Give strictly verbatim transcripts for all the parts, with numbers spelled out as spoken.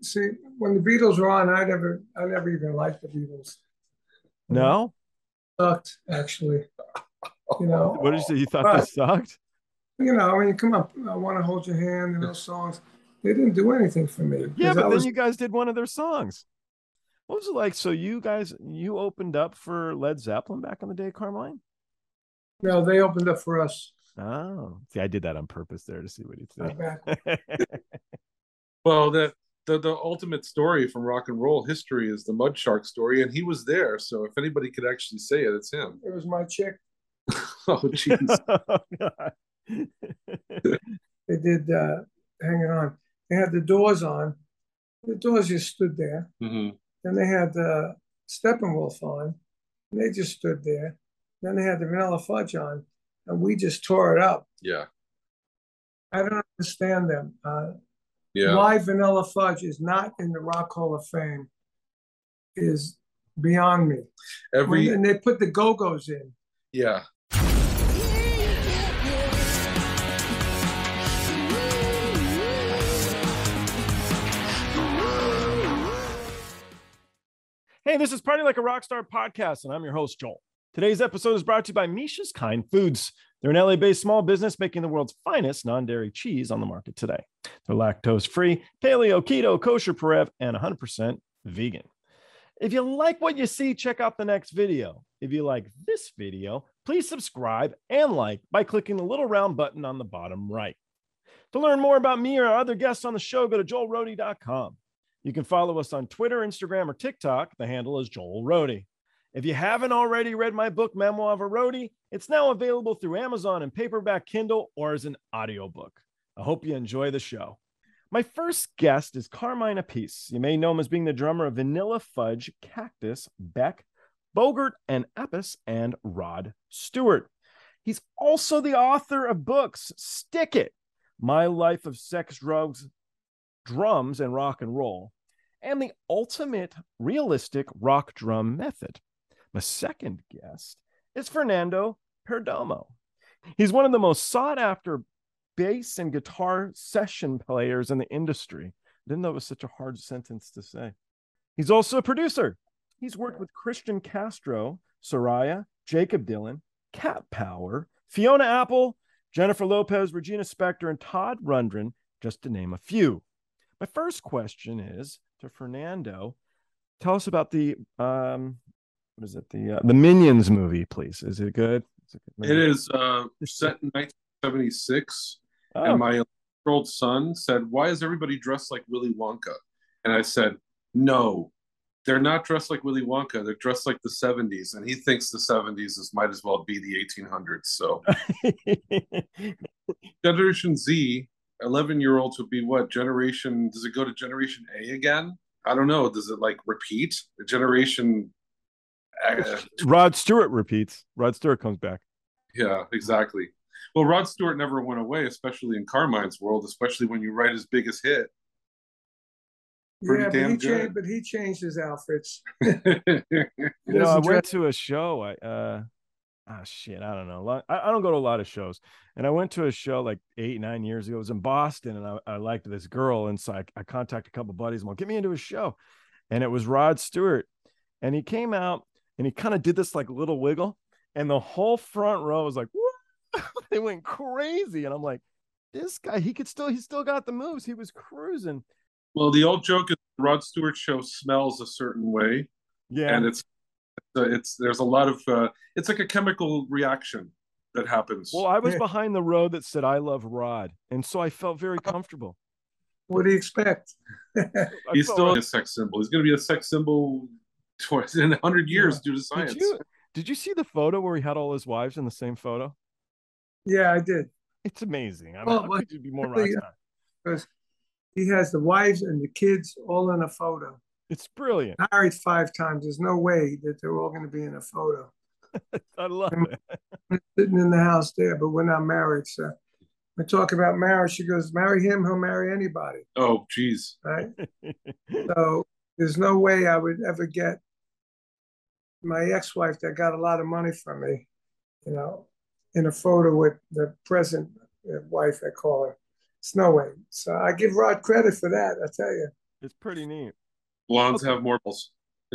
see, when the Beatles were on, I never, I never even liked the Beatles. You know, No? sucked actually. You What did you know, say? You thought they but sucked? you know, I mean, come on, I want to hold your hand and those songs. They didn't do anything for me Yeah, because I but then was, you guys did one of their songs. What was it like? So you guys, you opened up for Led Zeppelin back in the day, Carmine? you know, they opened up for us. Oh, see, I did that on purpose there to see what Uh, he'd back. say. Well, the, the the ultimate story from rock and roll history is the Mud Shark story, and he was there. So if anybody could actually say it, it's him. It was my chick. Oh, jeez. They did uh, hanging on. They had the doors on. The doors just stood there. Mm-hmm. Then they had the Steppenwolf on, and they just stood there. Then they had the Vanilla Fudge on, and we just tore it up. Yeah, I don't understand them. Uh, yeah. why Vanilla Fudge is not in the Rock Hall of Fame is beyond me. When, Every and they put the Go-Go's in. yeah. Hey, this is Party Like a Rockstar podcast, and I'm your host, Joel. Today's episode is brought to you by Misha's Kind Foods. They're an L A-based small business making the world's finest non-dairy cheese on the market today. They're lactose-free, paleo, keto, kosher, Parev, and one hundred percent vegan. If you like what you see, check out the next video. If you like this video, please subscribe and like by clicking the little round button on the bottom right. To learn more about me or our other guests on the show, go to joel rohde dot com. You can follow us on Twitter, Instagram, or TikTok. The handle is Joel Rohde. If you haven't already read my book, Memoir of a Roadie, it's now available through Amazon and paperback Kindle or as an audiobook. I hope you enjoy the show. My first guest is Carmine Appice. You may know him as being the drummer of Vanilla Fudge, Cactus, Beck, Bogart, and Appice, and Rod Stewart. He's also the author of books, Stick It, My Life of Sex, Drugs, Drums, and Rock and Roll, and the Ultimate Realistic Rock Drum Method. My second guest is Fernando Perdomo. He's one of the most sought-after bass and guitar session players in the industry. I didn't know it was such a hard sentence to say. He's also a producer. He's worked with Christian Castro, Soraya, Jacob Dylan, Cat Power, Fiona Apple, Jennifer Lopez, Regina Spektor, and Todd Rundgren, just to name a few. My first question is to Fernando. Tell us about the um, what is it? The uh, the Minions movie, please. Is it good? Is it, good It is uh, set in nineteen seventy-six, oh. and my old son said, "Why is everybody dressed like Willy Wonka?" And I said, "No, they're not dressed like Willy Wonka. They're dressed like the seventies." And he thinks the seventies is might as well be the eighteen hundreds. So, Generation Z. eleven year olds would be what generation? Does it go to generation A again? I don't know. Does it like repeat? The generation uh, Rod Stewart repeats. Rod Stewart comes back. Yeah, exactly. Well, Rod Stewart never went away, especially in Carmine's world, especially when you write his biggest hit. Pretty yeah, damn but he good. Changed, but he changed his outfits. you know, I went to a show. I uh Ah, oh, shit. I don't know. I, I don't go to a lot of shows. And I went to a show like eight, nine years ago. It was in Boston, and I, I liked this girl. And so I, I contacted a couple of buddies. I'm like, get me into a show. And it was Rod Stewart. And he came out, and he kind of did this like little wiggle. And the whole front row was like, what? They went crazy. And I'm like, this guy, he could still, he still got the moves. He was cruising. Well, the old joke is Rod Stewart show smells a certain way. Yeah. And it's, it's there's a lot of uh, it's like a chemical reaction that happens. Well, I was behind the row that said I love Rod, and so I felt very comfortable. What do you expect? He's still like a sex symbol. He's going to be a sex symbol in a hundred years yeah. due to science. Did you, did you see the photo where he had all his wives in the same photo? Yeah, I did. It's amazing. I mean, well, how well, could you be more rock star? He has the wives and the kids all in a photo. It's brilliant. Married five times. There's no way that they're all going to be in a photo. I love and it. Sitting in the house there, but we're not married. So we talk about marriage. She goes, marry him, he'll marry anybody. Oh, geez. Right? So there's no way I would ever get my ex-wife that got a lot of money from me, you know, in a photo with the present wife, I call her. It's no way. So I give Rod credit for that, I tell you. It's pretty neat. Blondes Okay. have more balls.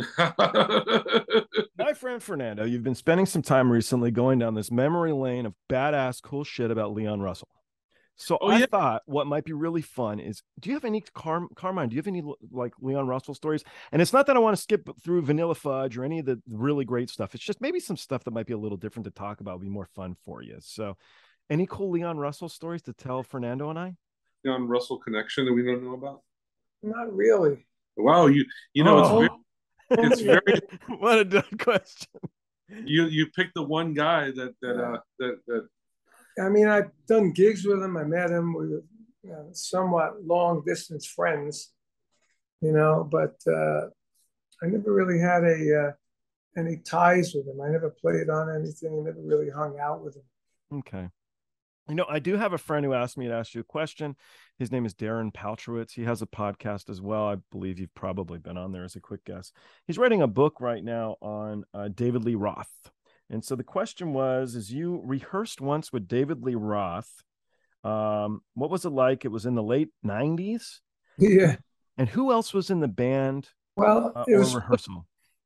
My friend Fernando, you've been spending some time recently going down this memory lane of badass cool shit about Leon Russell. So Oh, I yeah. thought what might be really fun is, do you have any Car- Carmine? Do you have any like Leon Russell stories? And it's not that I want to skip through Vanilla Fudge or any of the really great stuff. It's just maybe some stuff that might be a little different to talk about, be more fun for you. So, any cool Leon Russell stories to tell Fernando and I? Leon Russell connection that we don't know about. Not really. Wow, you you know Oh. it's very it's very What a dumb question. you you picked the one guy that that uh that that I mean, I've done gigs with him. I met him. We were you know, somewhat long distance friends, you know, but uh, I never really had a uh, any ties with him. I never played on anything. I never really hung out with him. Okay. You know, I do have a friend who asked me to ask you a question. His name is Darren Paltrowitz. He has a podcast as well. I believe you've probably been on there as a quick guess. He's writing a book right now on uh, David Lee Roth. And so the question was, is you rehearsed once with David Lee Roth. Um, what was it like? It was in the late nineties. Yeah. And who else was in the band Well, uh, it or was rehearsal?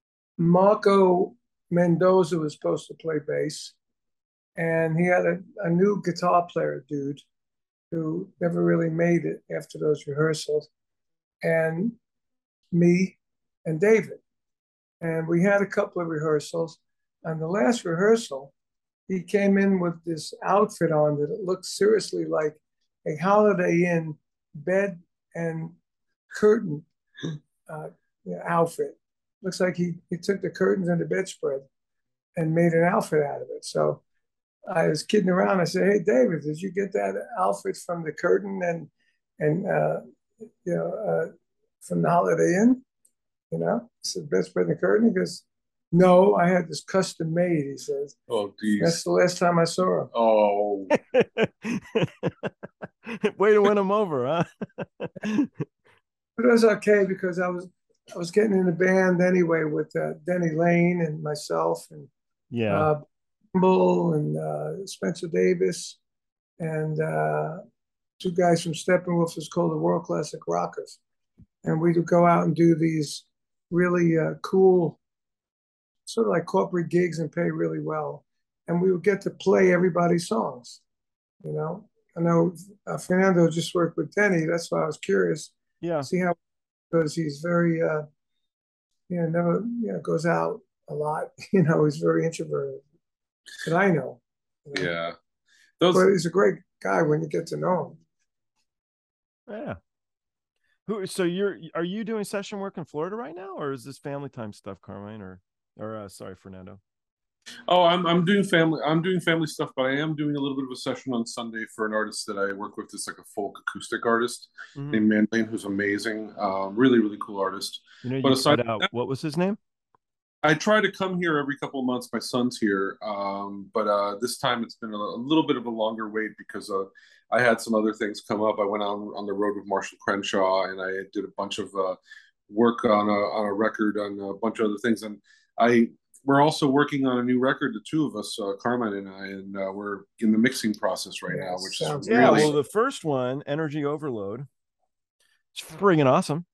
Marco Mendoza was supposed to play bass, and he had a, a new guitar player dude who never really made it after those rehearsals, and me and David. And we had a couple of rehearsals. On the last rehearsal, he came in with this outfit on that it looked seriously like a Holiday Inn bed and curtain uh, outfit. Looks like he, he took the curtains and the bedspread and made an outfit out of it. So I was kidding around. I said, "Hey, David, did you get that outfit from the curtain and and uh, you know uh, from the Holiday Inn?" You know, I said, "Bedspread and the curtain." He goes, "No, I had this custom made." He says, oh geez. "That's the last time I saw him." Oh. Way to win him over, huh? But it was okay because I was I was getting in the band anyway with uh, Denny Lane and myself and Yeah. uh, Bull and uh, Spencer Davis and uh, two guys from Steppenwolf is called the World Classic Rockers, and we would go out and do these really uh, cool, sort of like corporate gigs and pay really well, and we would get to play everybody's songs. You know, I know uh, Fernando just worked with Denny. That's why I was curious. Yeah. See how, because he's very, uh, you know, never, you know, goes out a lot. You know, he's very introverted. That I know. You know? Yeah. Those. But he's a great guy when you get to know him. Yeah. Who? So you're are you doing session work in Florida right now, or is this family time stuff, Carmine, or or uh, sorry, Fernando? Oh, I'm I'm doing family I'm doing family stuff, but I am doing a little bit of a session on Sunday for an artist that I work with. It's like a folk acoustic artist Mhm. named Manlane, who's amazing. Um, really, really cool artist. You know, you But aside cut from out. that, What was his name? I try to come here every couple of months. My son's here, um, but uh, this time it's been a, a little bit of a longer wait because uh, I had some other things come up. I went on on the road with Marshall Crenshaw, and I did a bunch of uh, work on a on a record on a bunch of other things. And I we're also working on a new record, the two of us, uh, Carmine and I, and uh, we're in the mixing process right Yeah, now, which sounds is Yeah. really Well, the first one, Energy Overload. It's friggin' awesome.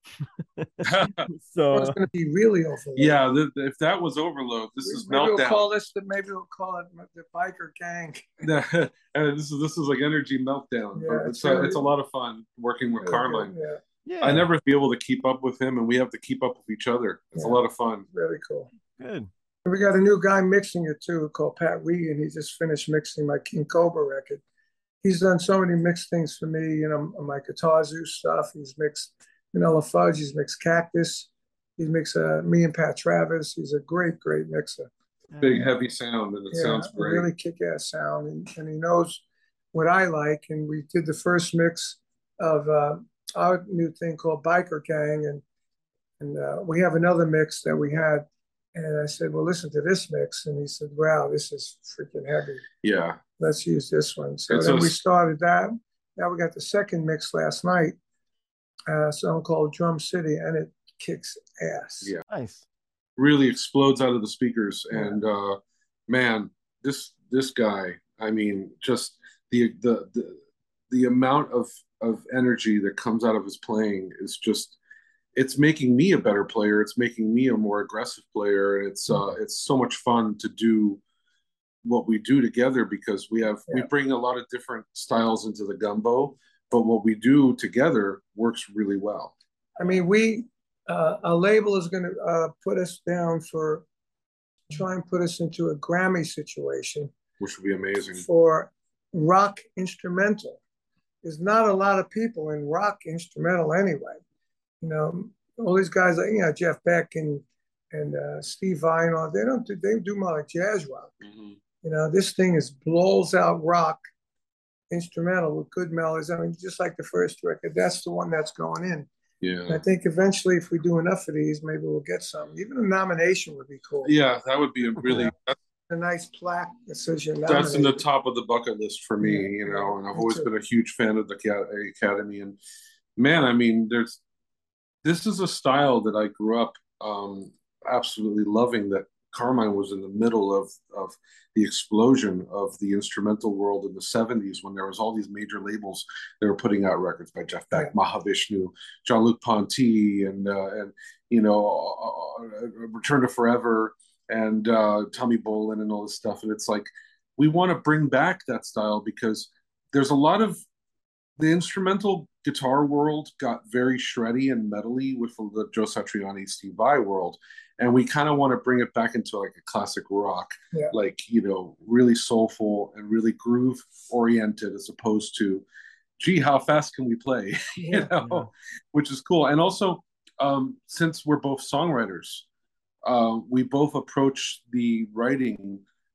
So It's going to be really overload. yeah. The, the, if that was Overload, this is maybe we'll Meltdown. call this the, maybe we'll call it the biker gang. And this is this is like Energy Meltdown, Yeah, but it's it's a, really- it's a lot of fun working with Really Carmine. good, Yeah, yeah, I never be able to keep up with him, and we have to keep up with each other. It's Yeah. a lot of fun. really cool. good. And we got a new guy mixing it too, called Pat Reed, and he just finished mixing my King Cobra record. He's done so many mixed things for me, you know, my Guitar Zeus stuff. He's mixed Vanilla Fudge. He's mixed Cactus. He's mixed uh, me and Pat Travis. He's a great, great mixer. Big heavy sound, and it Yeah, sounds a great. really kick-ass sound, and, and he knows what I like. And we did the first mix of uh, our new thing called Biker Gang, and and uh, we have another mix that we had. And I said, "Well, listen to this mix," and he said, "Wow, this is freaking heavy. Yeah, Let's use this one." So It's then a- we started that. Now we got the second mix last night, uh, a song called Drum City, and it kicks ass. Yeah. Nice. really explodes out of the speakers, Yeah. and uh, man, this this guy. I mean, just the the the the amount of of energy that comes out of his playing is just it's making me a better player. It's making me a more aggressive player. And it's uh, it's so much fun to do what we do together because we have yeah. we bring a lot of different styles into the gumbo, but what we do together works really well. I mean, we uh, a label is going to uh, put us down for try and put us into a Grammy situation, which would be amazing for rock instrumental. There's not a lot of people in rock instrumental anyway. You know, all these guys like you know Jeff Beck and and uh, Steve Vai, they don't do, they do more like jazz rock. Mm-hmm. You know, this thing is blows out rock instrumental with good melodies. I mean, just like the first record, that's the one that's going in. Yeah. And I think eventually, if we do enough of these, maybe we'll get some. Even a nomination would be cool. Yeah, that would be a really yeah. a nice plaque that says you're nominated. That's in the top of the bucket list for me, yeah. you know. And I've me always too. been a huge fan of the Academy. And man, I mean, there's this is a style that I grew up um, absolutely loving. That Carmine was in the middle of of the explosion of the instrumental world in the seventies when there was all these major labels that were putting out records by Jeff Beck, yeah. Mahavishnu, Jean-Luc Ponty, and uh, and you know uh, Return to Forever and uh, Tommy Bolin and all this stuff. And it's like we want to bring back that style because there's a lot of the instrumental guitar world got very shreddy and metally with the Joe Satriani, Steve Vai world. And we kind of want to bring it back into like a classic rock, yeah. like, you know, really soulful and really groove oriented as opposed to, gee, how fast can we play? you yeah, know, yeah. which is cool. And also, um, since we're both songwriters, uh, we both approach the writing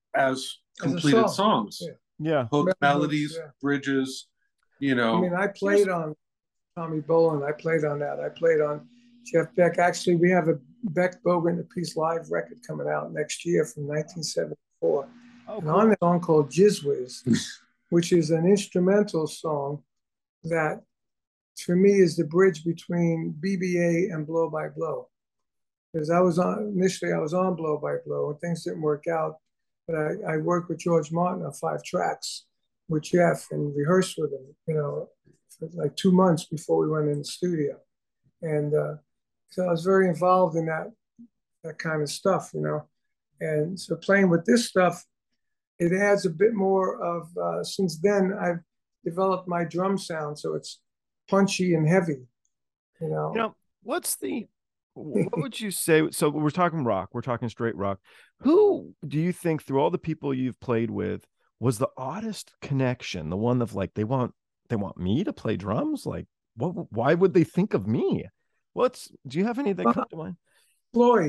as completed as song. songs. Yeah. yeah. Hook, melodies, yeah. bridges, you know. I mean, I played on Tommy Bolin. I played on that. I played on Jeff Beck. Actually, we have a Beck Bogan, the Peace Live record coming out next year from nineteen seventy-four. Oh, and cool. On the song called Jizz Whiz, which is an instrumental song that, for me, is the bridge between B B A and Blow by Blow. Because I was on, initially I was on Blow by Blow and things didn't work out. But I, I worked with George Martin on five tracks with Jeff and rehearsed with him, you know, for like two months before we went in the studio. And, uh, so I was very involved in that that kind of stuff, you know. And so playing with this stuff, it adds a bit more of, uh, since then I've developed my drum sound. So it's punchy and heavy, you know. You know, what's the, what would you say? So we're talking rock, we're talking straight rock. Who do you think through all the people you've played with was the oddest connection? The one of like, they want, they want me to play drums? Like, what, why would they think of me? What's, do you have any that come to mind? Floyd.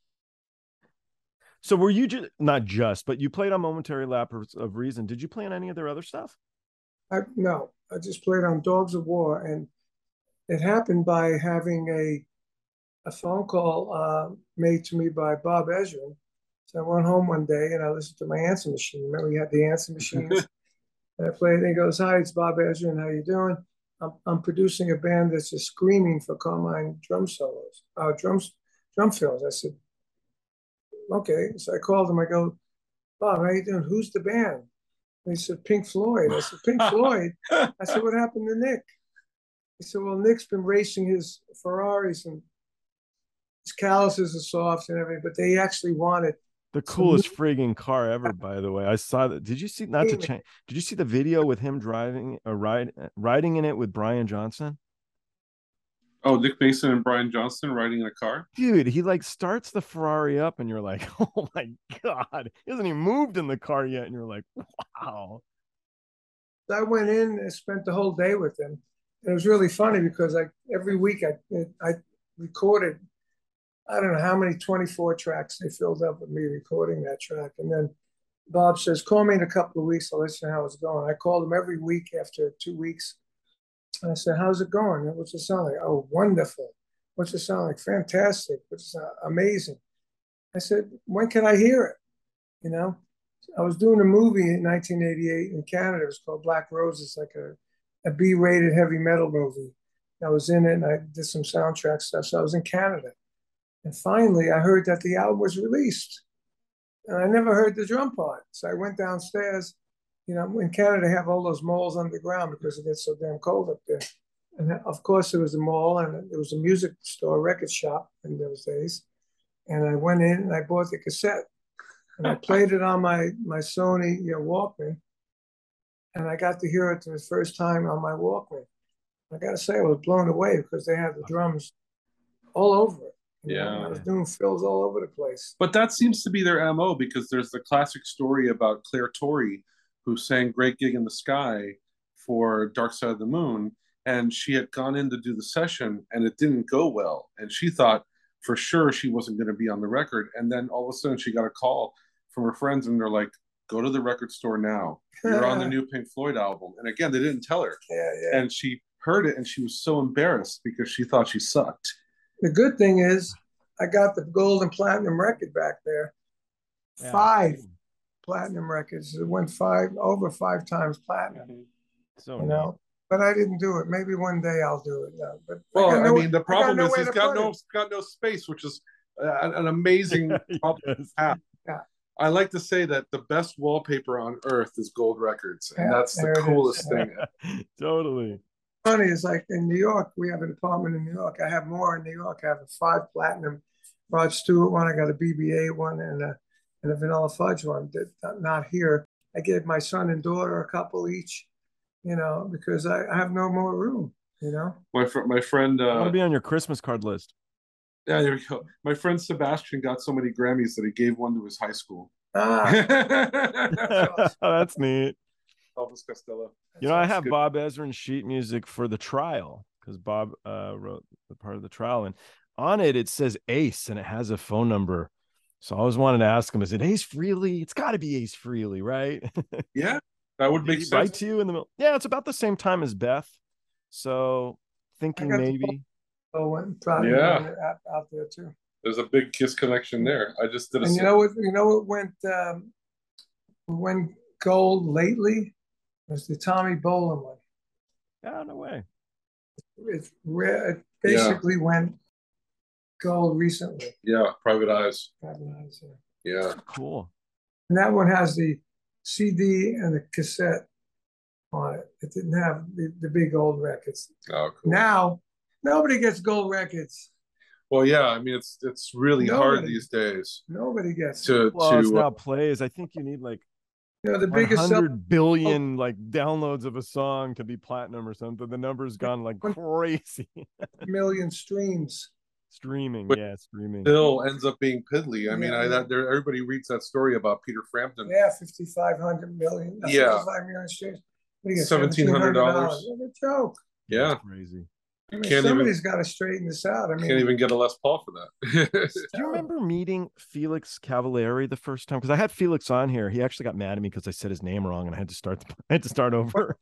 So were you just, not just, but you played on Momentary Lapse of Reason. Did you play on any of their other stuff? I, no, I just played on Dogs of War. And it happened by having a a phone call uh, made to me by Bob Ezrin. So I went home one day and I listened to my answer machine. Remember, we had the answer machines. And I played, and he goes, "Hi, it's Bob Ezrin. How you doing? I'm, I'm producing a band that's just screaming for Carmine drum solos, uh, drums, drum fills." I said, "Okay." So I called him. I go, "Bob, how you doing? Who's the band?" And he said, "Pink Floyd." I said, "Pink Floyd?" I said, "What happened to Nick?" He said, "Well, Nick's been racing his Ferraris and his calluses are soft and everything, but they actually wanted the coolest frigging car ever, by the way." I saw that. Did you see, not to change, did you see the video with him driving a ride, riding in it with Brian Johnson? Oh, Nick Mason and Brian Johnson riding in a car? Dude, he like starts the Ferrari up and you're like, oh my God, he hasn't even moved in the car yet. And you're like, wow. I went in and spent the whole day with him. It was really funny because I, every week I, I recorded, I don't know how many twenty-four tracks they filled up with me recording that track. And then Bob says, "Call me in a couple of weeks. I'll let you know how it's going." I called him every week after two weeks. And I said, "How's it going? What's it sound like?" "Oh, wonderful." "What's it sound like?" "Fantastic." "What's it sound amazing?" I said, "When can I hear it?" You know, I was doing a movie in nineteen eighty-eight in Canada. It was called Black Roses, like a, a B-rated heavy metal movie. I was in it and I did some soundtrack stuff. So I was in Canada. And finally, I heard that the album was released. And I never heard the drum part. So I went downstairs. You know, in Canada, they have all those malls underground because it gets so damn cold up there. And of course, there was a mall and there was a music store, record shop in those days. And I went in and I bought the cassette and I played it on my my Sony, you know, Walkman, and I got to hear it for the first time on my Walkman. I got to say, I was blown away because they had the drums all over it. You know, Yeah. I was doing fills all over the place. But that seems to be their M O because there's the classic story about Claire Torrey, who sang Great Gig in the Sky for Dark Side of the Moon. And she had gone in to do the session and it didn't go well. And she thought for sure she wasn't going to be on the record. And then all of a sudden she got a call from her friends and they're like, go to the record store now. You're on the new Pink Floyd album. And again, they didn't tell her. Yeah, yeah. And she heard it and she was so embarrassed because she thought she sucked. The good thing is I got the gold and platinum record back there. Yeah. Five platinum records. It went five over five times platinum. So You neat. know, but I didn't do it. Maybe one day I'll do it. No, but Well, got I, no- mean, the got problem is nowhere he's to got put no it. got no space, which is uh, an amazing problem. Yes. to have. Yeah. I like to say that the best wallpaper on earth is gold records, and Yeah, that's the there it is. coolest Yeah. thing. Totally. Funny is like in New York, we have an apartment in New York. I have more in New York. I have a five platinum Rod Stewart one. I got a B B A one and a and a Vanilla Fudge one. That not here. I gave my son and daughter a couple each, you know, because I, I have no more room. You know. My fr- my friend, I want uh, to be on your Christmas card list. yeah, there we go. My friend Sebastian got so many Grammys that he gave one to his high school. Ah, Elvis That's neat. Costello. You know, I That's have good. Bob Ezrin sheet music for the trial because Bob uh, wrote the part of the trial, and on it it says Ace, and it has a phone number. So I always wanted to ask him, is it Ace Frehley? It's got to be Ace Frehley, right? Yeah, that would Did make he sense. write to you in the middle? Yeah, it's about the same time as Beth. So thinking I got the maybe. Oh, and probably Yeah. one out, out there too. There's a big Kiss connection there. I just did a. And you know what? You know what went um, went gold lately was the Tommy Bolin one. Yeah, no way. It's rare. It Yeah. basically went gold recently. Yeah, Private Eyes. And Yeah, Cool. that one has the C D and the cassette on it. It didn't have the, the big gold records. oh, cool. Now nobody gets gold records. Well, yeah, I mean it's it's really hard Nobody. these days Nobody gets. to Well, it's to uh, now plays. I think you need like You know the one biggest sell- hundred billion like downloads of a song to be platinum or something. The number's gone like crazy. million streams. Streaming, But yeah, streaming. still ends up being piddly. I mean, Yeah, I yeah. that there everybody reads that story about Peter Frampton. Yeah, fifty-five hundred million. Yeah. fifty-five million streams. What do you get, seventeen hundred dollars. What a joke. Yeah, That's crazy. I mean, Can't somebody's got to straighten this out. I mean, can't even get a Les Paul for that. Do you remember meeting Felix Cavalieri the first time? Because I had Felix on here. He actually got mad at me because I said his name wrong, and I had to start. The, I had to start over.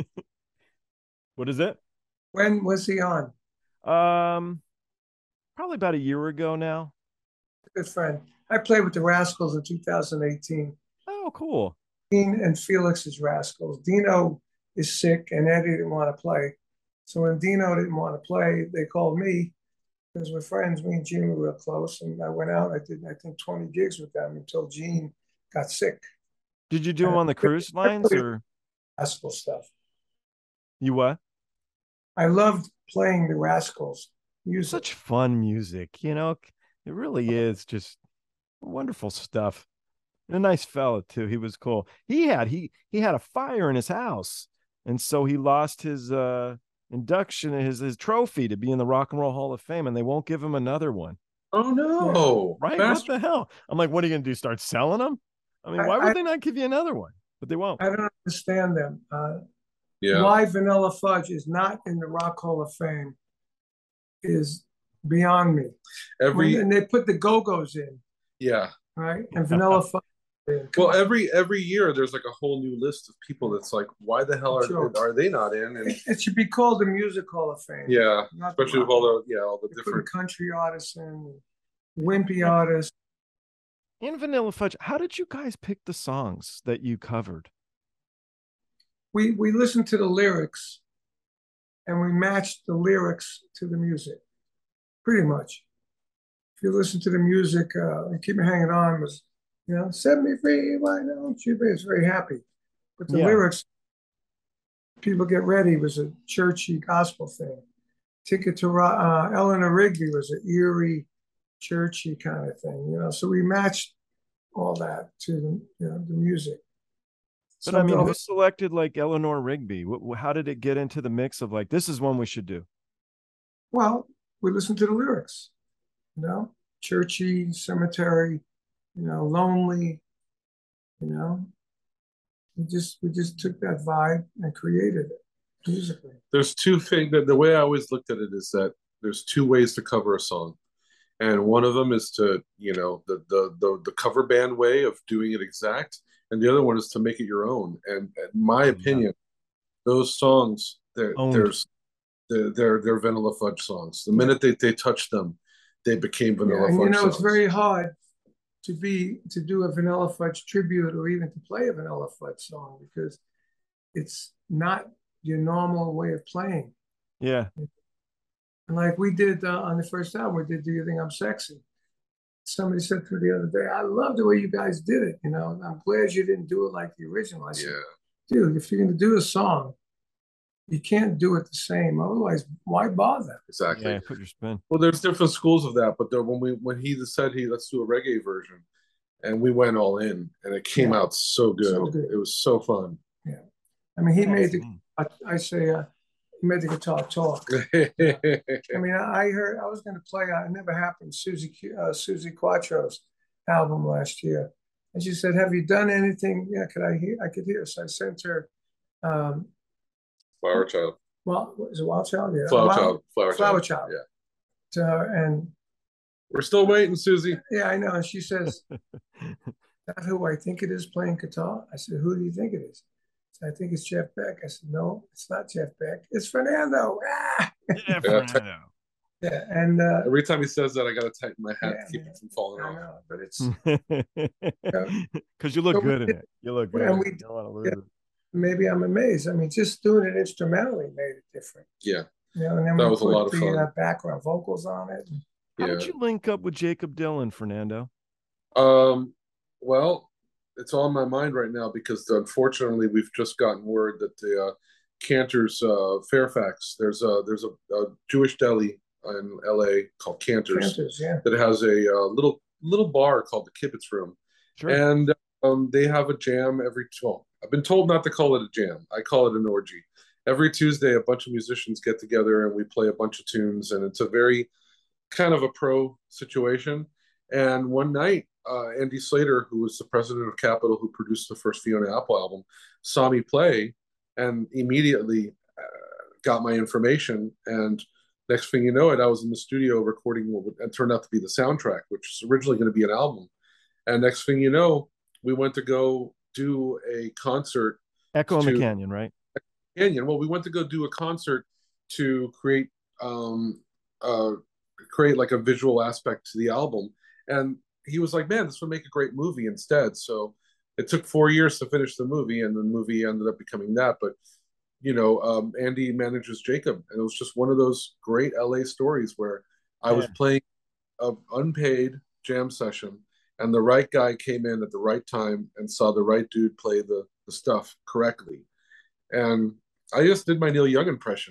What is it? when was he on? Um, probably about a year ago now. Good friend. I played with the Rascals in two thousand eighteen. Oh, cool. Dean and Felix's Rascals. Dino is sick, and Eddie didn't want to play. So when Dino didn't want to play, they called me because we're friends. Me and Gene were real close, and I went out. I did, I think, twenty gigs with them until Gene got sick. Did you do them on the cruise lines or Rascal stuff. you what? I loved playing the Rascals music. Such fun music, you know. It really is just wonderful stuff. And a nice fella too. He was cool. He had he he had a fire in his house, and so he lost his uh induction, his his trophy to be in the Rock and Roll Hall of Fame, and they won't give him another one. Oh no! Right? That's- What the hell? I'm like, what are you gonna do? Start selling them? I mean, I- why would I- they not give you another one? But they won't. I don't understand them. Uh, yeah, Why Vanilla Fudge is not in the Rock Hall of Fame is beyond me. every When- and they put the Go-Go's in, yeah. right? And Vanilla Fudge. in. Well, every every year there's like a whole new list of people that's like, why the hell Sure. are are they not in? And It, it should be called the Music Hall of Fame. yeah, not the especially with rock. all the yeah all the They put different. country artists in, wimpy artists. In Vanilla Fudge, how did you guys pick the songs that you covered? We we listened to the lyrics, and we matched the lyrics to the music, pretty much. If you listen to the music, uh, "Keep Me Hanging On" was, you know, "Set me free, why don't you be?" It's very happy, but the Yeah. lyrics People Get Ready was a churchy gospel thing. Ticket to uh, Eleanor Rigby was an eerie, churchy kind of thing, you know. So we matched all that to the, you know, the music. But I mean, who selected like Eleanor Rigby? How did it get into the mix of like, this is one we should do? Well, we listened to the lyrics, you know, churchy, cemetery, you know, lonely, you know. We just we just took that vibe and created it musically. There's two things that the way I always looked at it is that there's two ways to cover a song. And one of them is to, you know, the the the, the cover band way of doing it exact. And the other one is to make it your own. And in my opinion, those songs, they're, there's, they're, they're, they're Vanilla Fudge songs. The minute they, they touched them, they became Vanilla yeah, and Fudge you know, songs. It's very hard to be, to do a Vanilla Fudge tribute or even to play a Vanilla Fudge song because it's not your normal way of playing. Yeah. And like we did uh, on the first album, we did Do You Think I'm Sexy? Somebody said to me the other day, I love the way you guys did it. You know, I'm glad you didn't do it like the original. I said, yeah. dude, if you're going to do a song, you can't do it the same. Otherwise, why bother? Exactly. Yeah, put your spin. Well, there's different schools of that, but there, when we when he said he let's do a reggae version, and we went all in, and it came yeah. out so good. so good. It was so fun. Yeah, I mean, he yeah, made the. I, I say. Uh, He made the guitar talk. I mean, I heard I was going to play. Uh, it never happened. Susie uh, Susie Quattro's album last year, and she said, "Have you done anything?" Yeah, could I hear? I could hear. So I sent her. Um, Flower Child. Well, is it Wild Child? Yeah. Flower Wild, Child. Flower, Flower Child. Child. Yeah. To her, and we're still waiting, Susie. Yeah, I know. And she says, "That's who I think it is playing guitar." I said, "Who do you think it is?" I think it's Jeff Beck. I said, no, it's not Jeff Beck. It's Fernando. Ah! Yeah, Fernando. Yeah, and uh, every time he says that, I got to tighten my hat yeah, to keep man, it from falling I off. know, but it's because you, know, you look so good in it. You look good. And we, you yeah, maybe I'm amazed. I mean, just doing it instrumentally made it different. Yeah, you know, and then that we was put a lot of the fun. Uh, background vocals on it. How yeah. did you link up with Jakob Dylan, Fernando? Um, well. It's on my mind right now because unfortunately we've just gotten word that the uh, Cantor's uh, Fairfax, there's a there's a, a Jewish deli in L A called Cantor's, Cantor's yeah. that has a uh, little little bar called the Kibitz Room, sure. and um, they have a jam every. Well, I've been told not to call it a jam. I call it an orgy. Every Tuesday, a bunch of musicians get together and we play a bunch of tunes, and it's a very kind of a pro situation. And one night. Uh, Andy Slater, who was the president of Capitol, who produced the first Fiona Apple album, saw me play and immediately uh, got my information. And next thing you know it, I was in the studio recording what would, turned out to be the soundtrack, which was originally going to be an album. And next thing you know, we went to go do a concert. Echo in the Canyon, right? Canyon. Well, we went to go do a concert to create um, uh, create like a visual aspect to the album. And he was like, man, this would make a great movie instead. So it took four years to finish the movie, and the movie ended up becoming that. But, you know, um, Andy manages Jacob, and it was just one of those great L A stories where I yeah. was playing an unpaid jam session, and the right guy came in at the right time and saw the right dude play the, the stuff correctly. And I just did my Neil Young impression.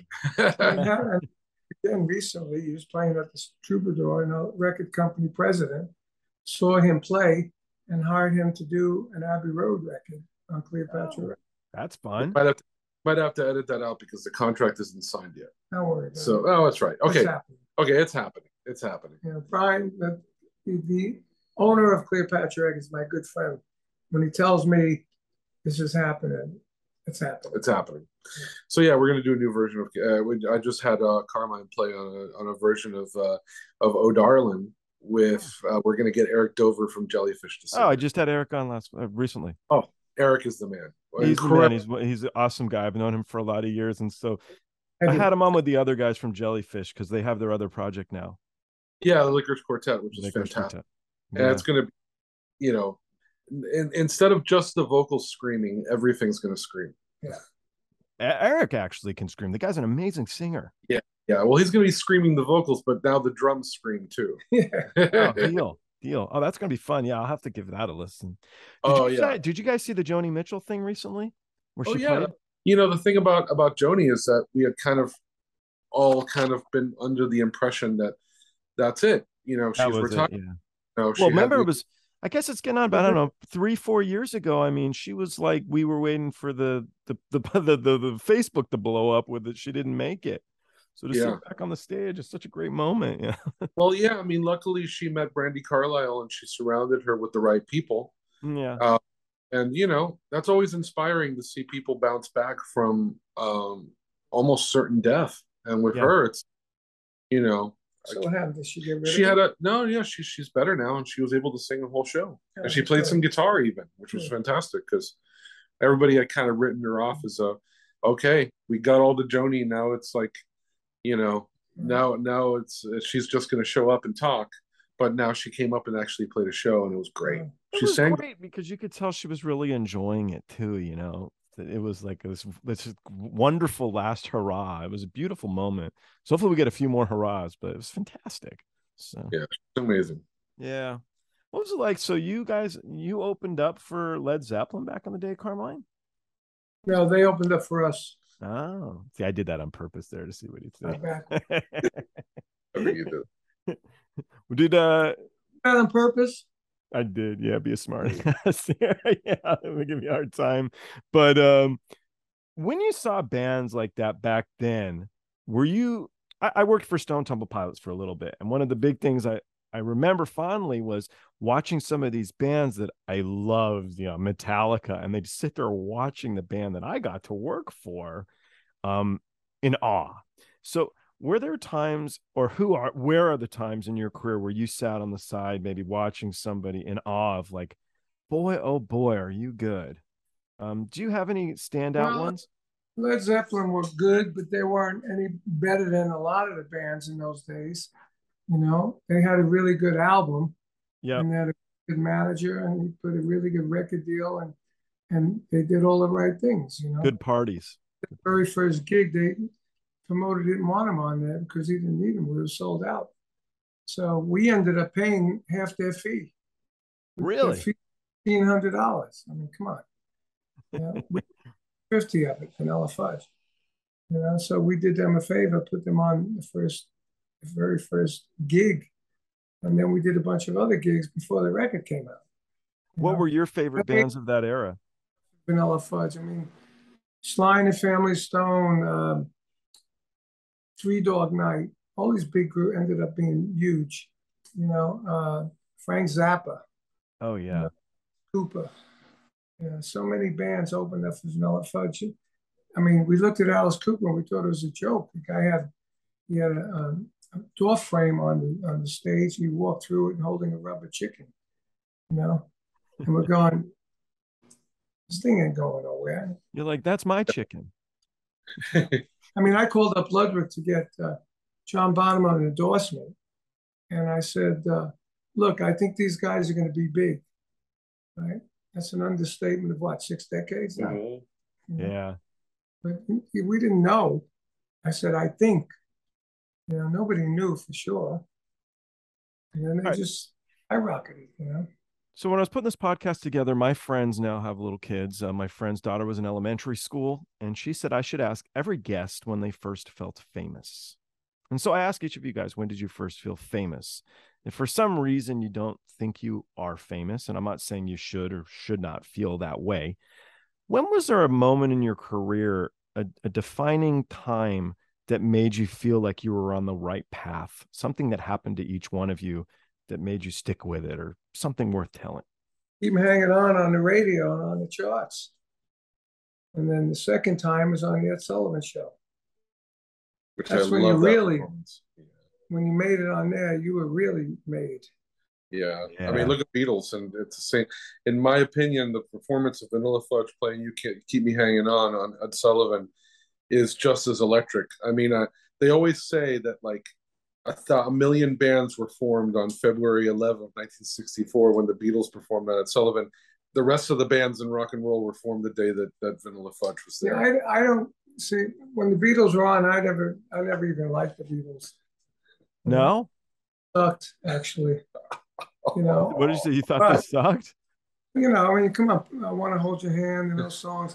And again, recently, he was playing at the Troubadour, and a record company president saw him play and hired him to do an Abbey Road record on Cleopatra. Oh, that's fun. Might have, to, might have to edit that out because the contract isn't signed yet. Don't worry. So, it. oh, that's right. Okay. It's okay, it's happening. It's happening. You know, Brian, the, the owner of Cleopatra is my good friend. When he tells me this is happening, it's happening. It's happening. Yeah. So yeah, we're gonna do a new version of. Uh, we, I just had uh, Carmine play on a on a version of uh, of Oh Darlin'. With uh, we're gonna get Eric Dover from Jellyfish to sing. Oh, I just had Eric on last uh, recently. Oh, Eric is the man. He's the man. He's he's an awesome guy. I've known him for a lot of years, and so I, I had him on with the other guys from Jellyfish because they have their other project now. Yeah, the Licorice Quartet, which is Licorice fantastic, yeah. and it's gonna be, you know, in, instead of just the vocals screaming, everything's gonna scream. Yeah, Eric actually can scream. The guy's an amazing singer. Yeah. Yeah, well, he's going to be screaming the vocals, but now the drums scream too. Yeah. Oh, deal, deal. Oh, that's going to be fun. Yeah, I'll have to give that a listen. Did oh, you yeah. Guys, did you guys see the Joni Mitchell thing recently? Where oh, she yeah. played? you know, the thing about about Joni is that we had kind of all kind of been under the impression that that's it. You know, That she's was it. retired. Yeah. No, Well, she had remember the it was, I guess it's getting on about, I don't know, three, four years ago. I mean, she was like, we were waiting for the the the the, the, the Facebook to blow up with it. She didn't make it. So to see yeah. her back on the stage is such a great moment. Yeah. Well, yeah. I mean, luckily she met Brandy Carlisle and she surrounded her with the right people. Yeah. Uh, and you know, that's always inspiring to see people bounce back from um, almost certain death. And with Yeah. her, it's you know, So what happened? Did she get rid she of had it? a no, yeah, she's she's better now, and she was able to sing the whole show, Yeah, and she played good. some guitar even, which was Good. fantastic because everybody had kind of written her off as a okay, we got all the Joni, now it's like you know now now it's she's just going to show up and talk, but now she came up and actually played a show, and it was great. It She was sang great because you could tell she was really enjoying it too, you know. It was like this, this wonderful last hurrah. It was a beautiful moment. So hopefully we get a few more hurrahs, but it was fantastic. So yeah, it's amazing. yeah. What was it like? So you guys, you opened up for Led Zeppelin back in the day, Carmine? No, they opened up for us. Oh, see, I did that on purpose there to see what he'd Not say. back. I think you did. Did uh Not on purpose. I did, yeah, be a smart ass. Yeah, let me give you a hard time. But um when you saw bands like that back then, were you I, I worked for Stone Temple Pilots for a little bit, and one of the big things I I remember fondly was watching some of these bands that I loved, you know, Metallica, and they'd sit there watching the band that I got to work for um, in awe. So were there times, or who are, where are the times in your career where you sat on the side, maybe watching somebody in awe of like, boy, oh boy, are you good? Um, do you have any standout Well, ones? Led Zeppelin were good, but they weren't any better than a lot of the bands in those days. You know, they had a really good album, Yeah. and they had a good manager, and he put a really good record deal, and and they did all the right things. You know, Good parties. the very first gig, they promoter didn't want him on there because he didn't need him. We were sold out. So we ended up paying half their fee. Really? fifteen hundred dollars. I mean, come on. You know, we fifty of it, vanilla fudge. You know, so we did them a favor, put them on the first, the very first gig, and then we did a bunch of other gigs before the record came out. You What know? were your favorite bands of that era? Vanilla Fudge. I mean, Sly and the Family Stone, uh, Three Dog Night. All these big groups ended up being huge. You know, uh, Frank Zappa, Oh you yeah. know, Cooper. You know, so many bands opened up for Vanilla Fudge. I mean, we looked at Alice Cooper and we thought it was a joke. The guy had he had a, um, a door frame on the on the stage. He walked through it and holding a rubber chicken. You know, and we're going, this thing ain't going nowhere. You're like, that's my chicken. I mean, I called up Ludwig to get uh, John Bonham on an endorsement, and I said, uh, "Look, I think these guys are going to be big, right? That's an understatement of what, six decades now." Mhm. You know? Yeah. But we didn't know. I said, "I think." You know, nobody knew for sure, and then they Right. just skyrocketed. You know. So when I was putting this podcast together, my friends now have little kids. Uh, my friend's daughter was in elementary school, and she said I should ask every guest when they first felt famous. And so I ask each of you guys, when did you first feel famous? If for some reason you don't think you are famous, and I'm not saying you should or should not feel that way, when was there a moment in your career, a, a defining time that made you feel like you were on the right path? Something that happened to each one of you that made you stick with it, or something worth telling? Keep hanging on on the radio and on the charts, and then the second time was on the Ed Sullivan Show. Which That's I when you love that really- performance. When you made it on there, you were really made. Yeah. Yeah. I mean, look at Beatles, and it's the same. In my opinion, the performance of Vanilla Fudge playing "You Can't Keep Me Hanging On" on Ed Sullivan is just as electric. I mean, uh, they always say that like a, th- a million bands were formed on February eleventh, nineteen sixty-four, when the Beatles performed on Ed Sullivan. The rest of the bands in rock and roll were formed the day that, that Vanilla Fudge was Yeah, there. I, I don't see when the Beatles were on. I never, I never even liked the Beatles. No? Sucked actually. You know, What did you say? You thought But- they sucked? you know. I mean, come on, I want to hold your hand and those songs.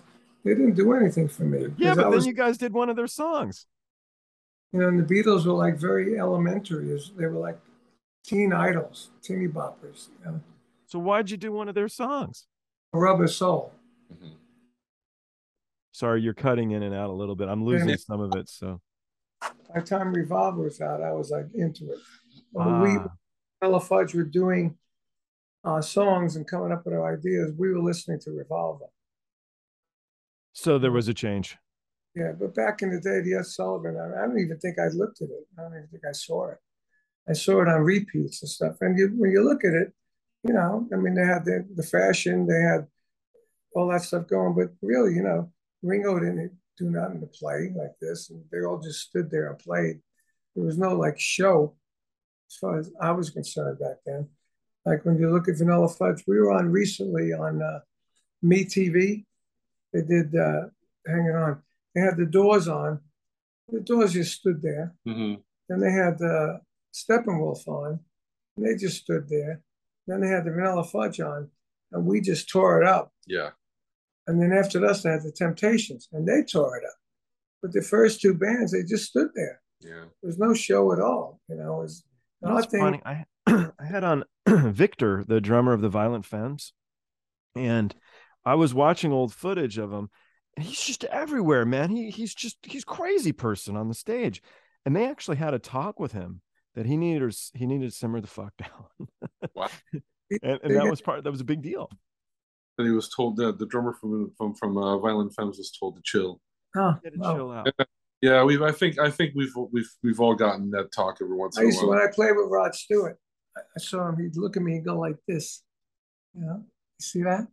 they didn't do anything for me. Yeah, 'Cause but I then was, you guys did one of their songs. you know, and the Beatles were like very elementary. It was- They were like teen idols, teeny boppers, you know. So why'd you do one of their songs? Rubber Soul. Mhm. Sorry, you're cutting in and out a little bit. I'm losing some of it. So By the time Revolver was out, I was like into it. When we, ah, Ella Fudge were doing uh, songs and coming up with our ideas, we were listening to Revolver. so there was a change. Yeah, but back in the day, the Ed Sullivan, I, I don't even think I looked at it. I don't even think I saw it. I saw it on repeats and stuff. And you, when you look at it, you know, I mean, they had the, the fashion, they had all that stuff going, but really, you know, Ringo didn't do nothing to play like this, and they all just stood there and played. There was no like show, as far as I was concerned back then. Like when you look at Vanilla Fudge, we were on recently on uh, Me T V. They did uh, hanging on. They had the Doors on. The Doors just stood there. Mhm. Then they had uh, Steppenwolf on, and they just stood there. Then they had the Vanilla Fudge on, and we just tore it up. Yeah. And then after us, they had the Temptations, and they tore it up. But the first two bands, they just stood there. Yeah. There was no show at all. You know, it was You know what's funny? I I had on Victor, the drummer of the Violent Femmes, and I was watching old footage of him, and he's just everywhere, man. He he's just he's crazy person on the stage, and they actually had a talk with him that he needed he needed to simmer the fuck down. Wow. and, and that was part that was a big deal. That he was told that the drummer from from from uh, Violent Femmes was told to chill. Oh, Get to wow. chill out. Yeah, we've. I think. I think we've we've we've all gotten that talk every once I in a used to, while. when I played with Rod Stewart, I, I saw him, he'd look at me and go like this. You know, you see that?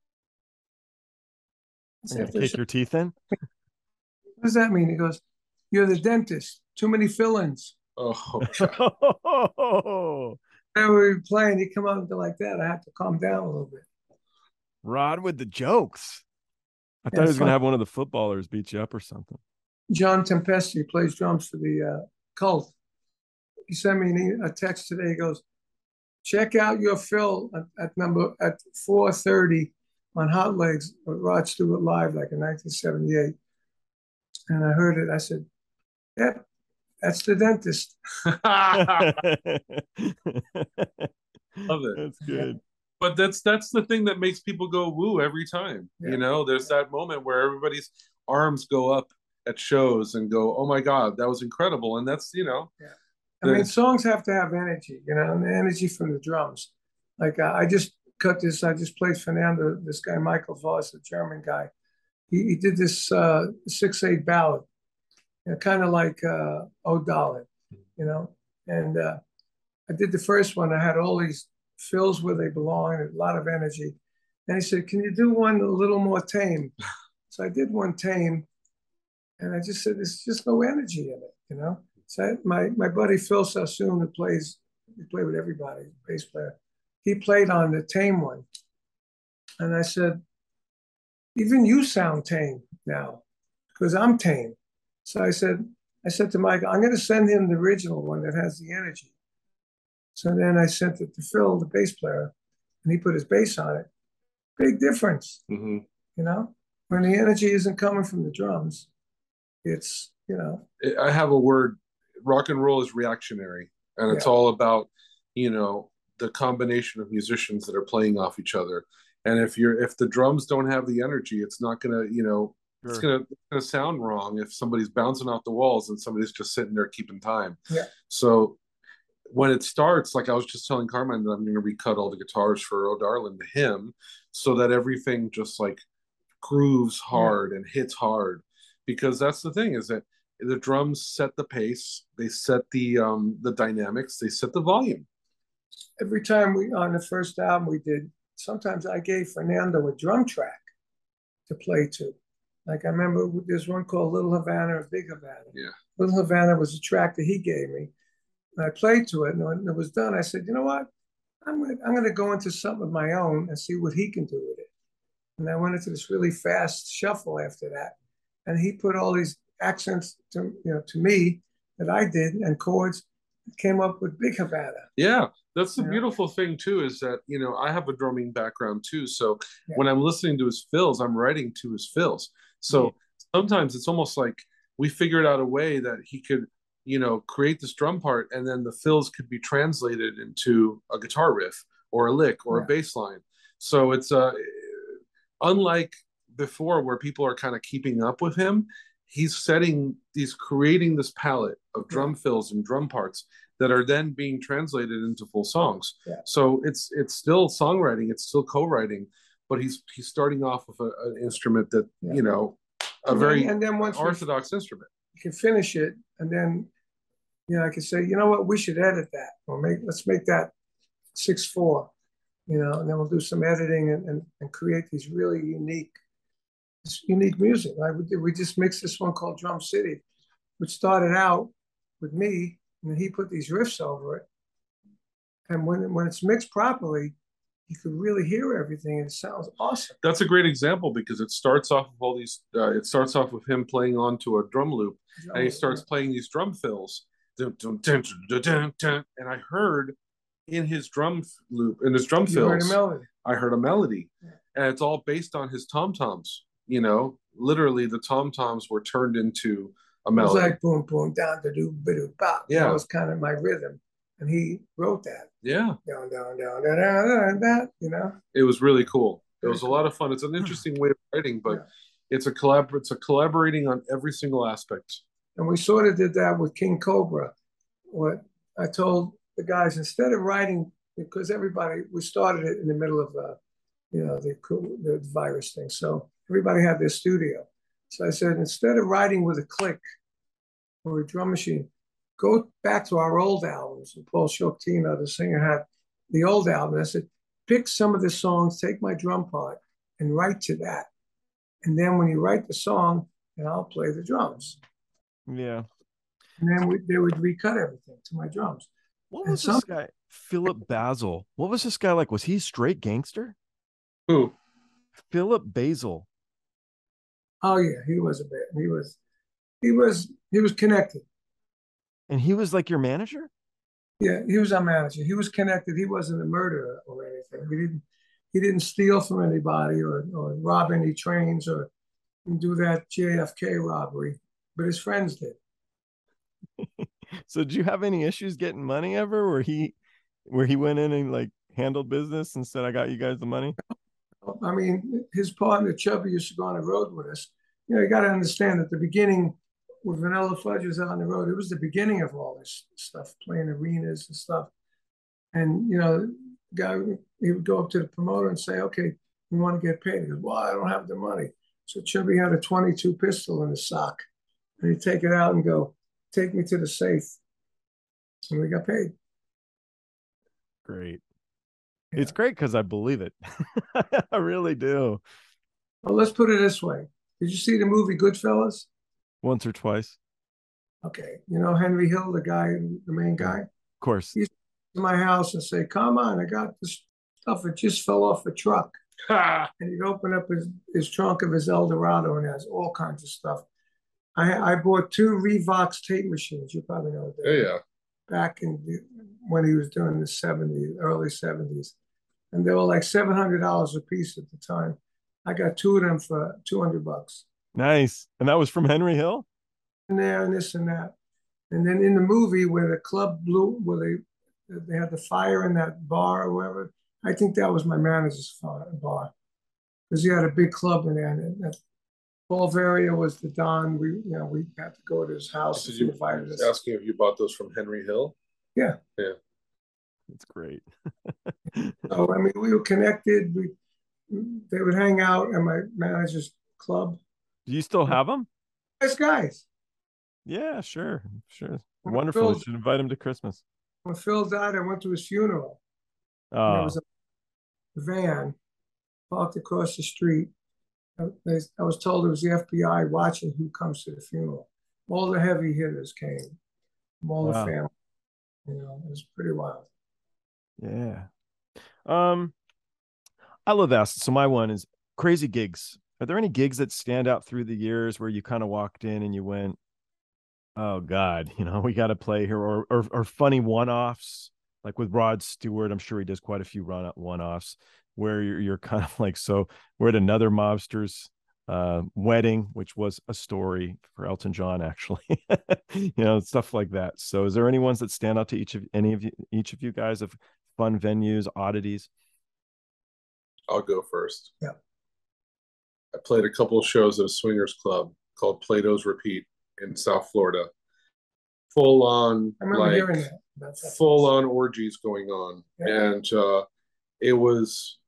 I said, You're gonna kick your teeth in. what does that mean? He goes, "You're the dentist. Too many fill-ins." Oh, Oh, Whenever we were playing, he'd come out and go like that. I had to calm down a little bit. Rod with the jokes. I thought Yeah, he was gonna fun. have one of the footballers beat you up or something. John Tempesti plays drums for the uh, Cult. He sent me an, e- a text today. He goes, "Check out your fill at, at number at four thirty on Hot Legs with Rod Stewart live, like in nineteen seventy-eight." And I heard it. I said, "Yep, that's the dentist." love it. That's good. But that's that's the thing that makes people go woo every time. Yeah. You know, there's that moment where everybody's arms go up at shows and go, "Oh my God, that was incredible!" And that's you know, Yeah. I mean, songs have to have energy, you know, and the energy from the drums. Like uh, I just cut this. I just played Fernando. This guy Michael Voss, a German guy. He, he did this uh, six eight ballad, you know, kind of like uh, "Oh Darling," you know. And uh, I did the first one. I had all these fills where they belong, and a lot of energy. And he said, "Can you do one a little more tame?" So I did one tame, and I just said, "There's just no energy in it," you know. So I, my my buddy Phil Sassoon, who plays, he played with everybody, bass player. He played on the tame one, and I said, "Even you sound tame now, because I'm tame." So I said, I said to Mike, "I'm going to send him the original one that has the energy." So then I sent it to Phil, the bass player, and he put his bass on it. Big difference, mm-hmm. you know. When the energy isn't coming from the drums, it's you know. I have a word. Rock and roll is reactionary, and it's Yeah. all about you know the combination of musicians that are playing off each other. And if you're if the drums don't have the energy, it's not gonna you know Sure. it's gonna it's gonna sound wrong if somebody's bouncing off the walls and somebody's just sitting there keeping time. Yeah. So when it starts, like I was just telling Carmine that I'm going to recut all the guitars for "Oh Darling" to him, so that everything just like grooves hard yeah. and hits hard, because that's the thing is that the drums set the pace, they set the um the dynamics, they set the volume. Every time we on the first album we did, sometimes I gave Fernando a drum track to play to. Like I remember there's one called Little Havana and Big Havana. Yeah. Little Havana was a track that he gave me. And I played to it, and when it was done, I said, "You know what? I'm gonna, I'm gonna go into something of my own and see what he can do with it." And I went into this really fast shuffle after that, and he put all these accents to you know to me that I did and chords, came up with Big Havana. Yeah, that's the yeah. beautiful thing too, is that you know I have a drumming background too, so yeah. when I'm listening to his fills, I'm writing to his fills. So sometimes it's almost like we figured out a way that he could, you know, create this drum part, and then the fills could be translated into a guitar riff or a lick or yeah. a bass line. So it's uh, unlike before where people are kind of keeping up with him. He's setting, he's creating this palette of drum yeah. fills and drum parts that are then being translated into full songs. Yeah. So it's it's still songwriting, it's still co-writing, but he's he's starting off with a, an instrument that yeah. you know, a and very then, and then once orthodox we, instrument. You can finish it, and then you know I can say, you know what, we should edit that, or make let's make that six four, you know, and then we'll do some editing and and, and create these really unique. unique music. Right? We, we just mixed this one called Drum City, which started out with me, and he put these riffs over it. And when when it's mixed properly, you can really hear everything, and it sounds awesome. That's a great example because it starts off with all these. Uh, it starts off with him playing onto a drum loop, drum and he starts yeah. playing these drum fills. Dun, dun, dun, dun, dun, dun, and I heard in his drum loop, in his drum you fills, heard a melody. I heard a melody, yeah. and it's all based on his tom toms. You know, literally the tom toms were turned into a melody. It was like boom, boom, down, da doo, ba doo, bop. Yeah, that was kind of my rhythm, and he wrote that. Yeah, down, down, down, down, down, down, that. You know, it was really cool. It was a lot of fun. It's an interesting way of writing, but yeah. it's a collab. It's a collaborating on every single aspect. And we sort of did that with King Cobra. What I told the guys, instead of writing, because everybody, we started it in the middle of uh, you know, the the virus thing, so everybody had their studio. So I said, instead of writing with a click or a drum machine, go back to our old albums. And Paul Shortino, the singer, had the old album. I said, pick some of the songs, take my drum part, and write to that. And then when you write the song, then I'll play the drums. Yeah. And then we, they would recut everything to my drums. What was and this some, guy, Philip Basil? What was this guy like? Was he straight gangster? Who? Philip Basil. Oh yeah, he was a bit. He was, he was, he was connected. And he was like your manager? Yeah, he was our manager. He was connected. He wasn't a murderer or anything. He didn't, he didn't steal from anybody or or rob any trains or do that J F K robbery. But his friends did. So did you have any issues getting money ever? Where he, where he went in and like handled business and said, "I got you guys the money"? I mean, his partner Chubby used to go on the road with us. You know, you got to understand at the beginning, when Vanilla Fudge was on the road, it was the beginning of all this stuff, playing arenas and stuff. And you know, the guy, he would go up to the promoter and say, "Okay, we want to get paid." He goes, "Well, I don't have the money." So Chubby had a twenty-two pistol in his sock, and he'd take it out and go, "Take me to the safe," and we got paid. Great. Yeah. It's great because I believe it. I really do. Well, let's put it this way. Did you see the movie Goodfellas? Once or twice. Okay. You know Henry Hill, the guy, the main guy? Of course. He's in my house and say, "Come on, I got this stuff. It just fell off the truck." And he'd open up his, his trunk of his Eldorado and it has all kinds of stuff. I, I bought two Revox tape machines. You probably know that. Yeah, yeah. Back in the, when he was doing the seventies, early seventies. And they were like seven hundred dollars a piece at the time. I got two of them for two hundred bucks. Nice. And that was from Henry Hill? And there and this and that. And then in the movie where the club blew, where they they had the fire in that bar or whatever, I think that was my manager's bar. Because he had a big club in there. And that, Paul Varia was the Don. We, you know, we had to go to his house. Did you invited us. Asking if you bought those from Henry Hill? Yeah. Yeah. That's great. So, I mean, we were connected. We They would hang out at my manager's club. Do you still have them? Nice guys. Yeah, sure. Sure. When Wonderful. Phil, you should invite him to Christmas. When Phil died, I went to his funeral. Oh. There was a van parked across the street. I, I was told it was the F B I watching who comes to the funeral. All the heavy hitters came from all wow. the family. You know, it was pretty wild. Yeah. Um, I love that. So my one is crazy gigs. Are there any gigs that stand out through the years where you kind of walked in and you went, "Oh God, you know, we got to play here," or, or or funny one-offs like with Rod Stewart? I'm sure he does quite a few run one-offs where you're, you're kind of like, so we're at another mobster's uh, wedding, which was a story for Elton John, actually. You know, stuff like that. So, is there any ones that stand out to each of any of you, each of you guys of fun venues, oddities? I'll go first. Yeah. I played a couple of shows at a swingers club called Plato's Repeat in South Florida. Full on, I remember like, hearing that. That's that. full on orgies going on. Yeah. And uh, it was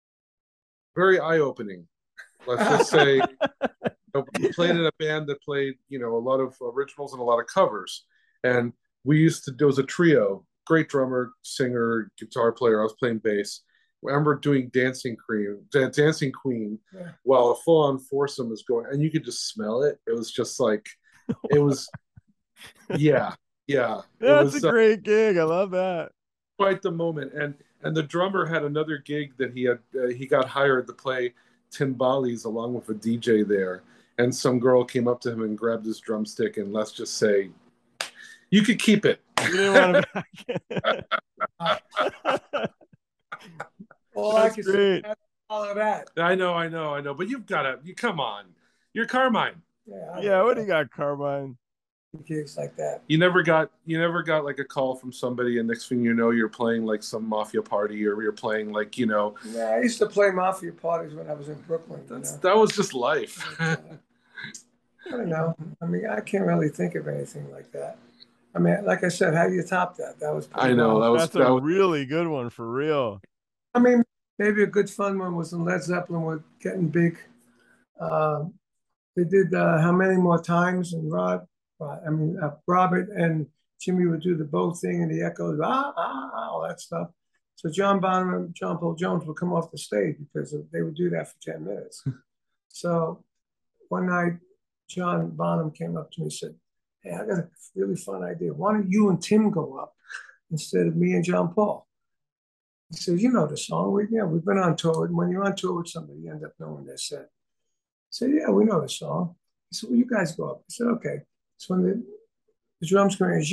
very eye opening. Let's just say, you know, we played in a band that played, you know, a lot of originals and a lot of covers. And we used to, there was a trio, great drummer, singer, guitar player. I was playing bass. I remember doing Dancing Queen, Dancing Queen, Yeah. while a full-on foursome was going, and you could just smell it. It was just like, it was, yeah, yeah. That's it was, a great uh, gig. I love that. Quite the moment. And and the drummer had another gig that he had. Uh, he got hired to play timbales along with a D J there. And some girl came up to him and grabbed his drumstick, and let's just say, you could keep it. You didn't want to back. Well, I That's can great. see all of that. I know, I know, I know. But you've got to. You come on. You're Carmine. Yeah, I Yeah, what do like you got, Carmine? gigs like that. You never got you never got like a call from somebody, and next thing you know, you're playing like some mafia party, or you're playing like, you know. Yeah, I used to play mafia parties when I was in Brooklyn. You That's know? that was just life. I don't know. I mean, I can't really think of anything like that. I mean, like I said, how do you top that? That was pretty I know wild. that was That's that a was, really good one for real. I mean, maybe a good fun one was when Led Zeppelin were getting big. Um, they did uh, How Many More Times, and Rod, uh, I mean, uh, Robert and Jimmy would do the bow thing and the echoes, ah, ah, ah, all that stuff. So John Bonham and John Paul Jones would come off the stage because they would do that for ten minutes. So one night, John Bonham came up to me and said, hey, I got a really fun idea. Why don't you and Tim go up instead of me and John Paul? He said, you know the song. We, yeah, we've been on tour. And when you're on tour with somebody, you end up knowing their set. I said, yeah, we know the song. He said, well, you guys go up. I said, okay. So when the, the drums come in,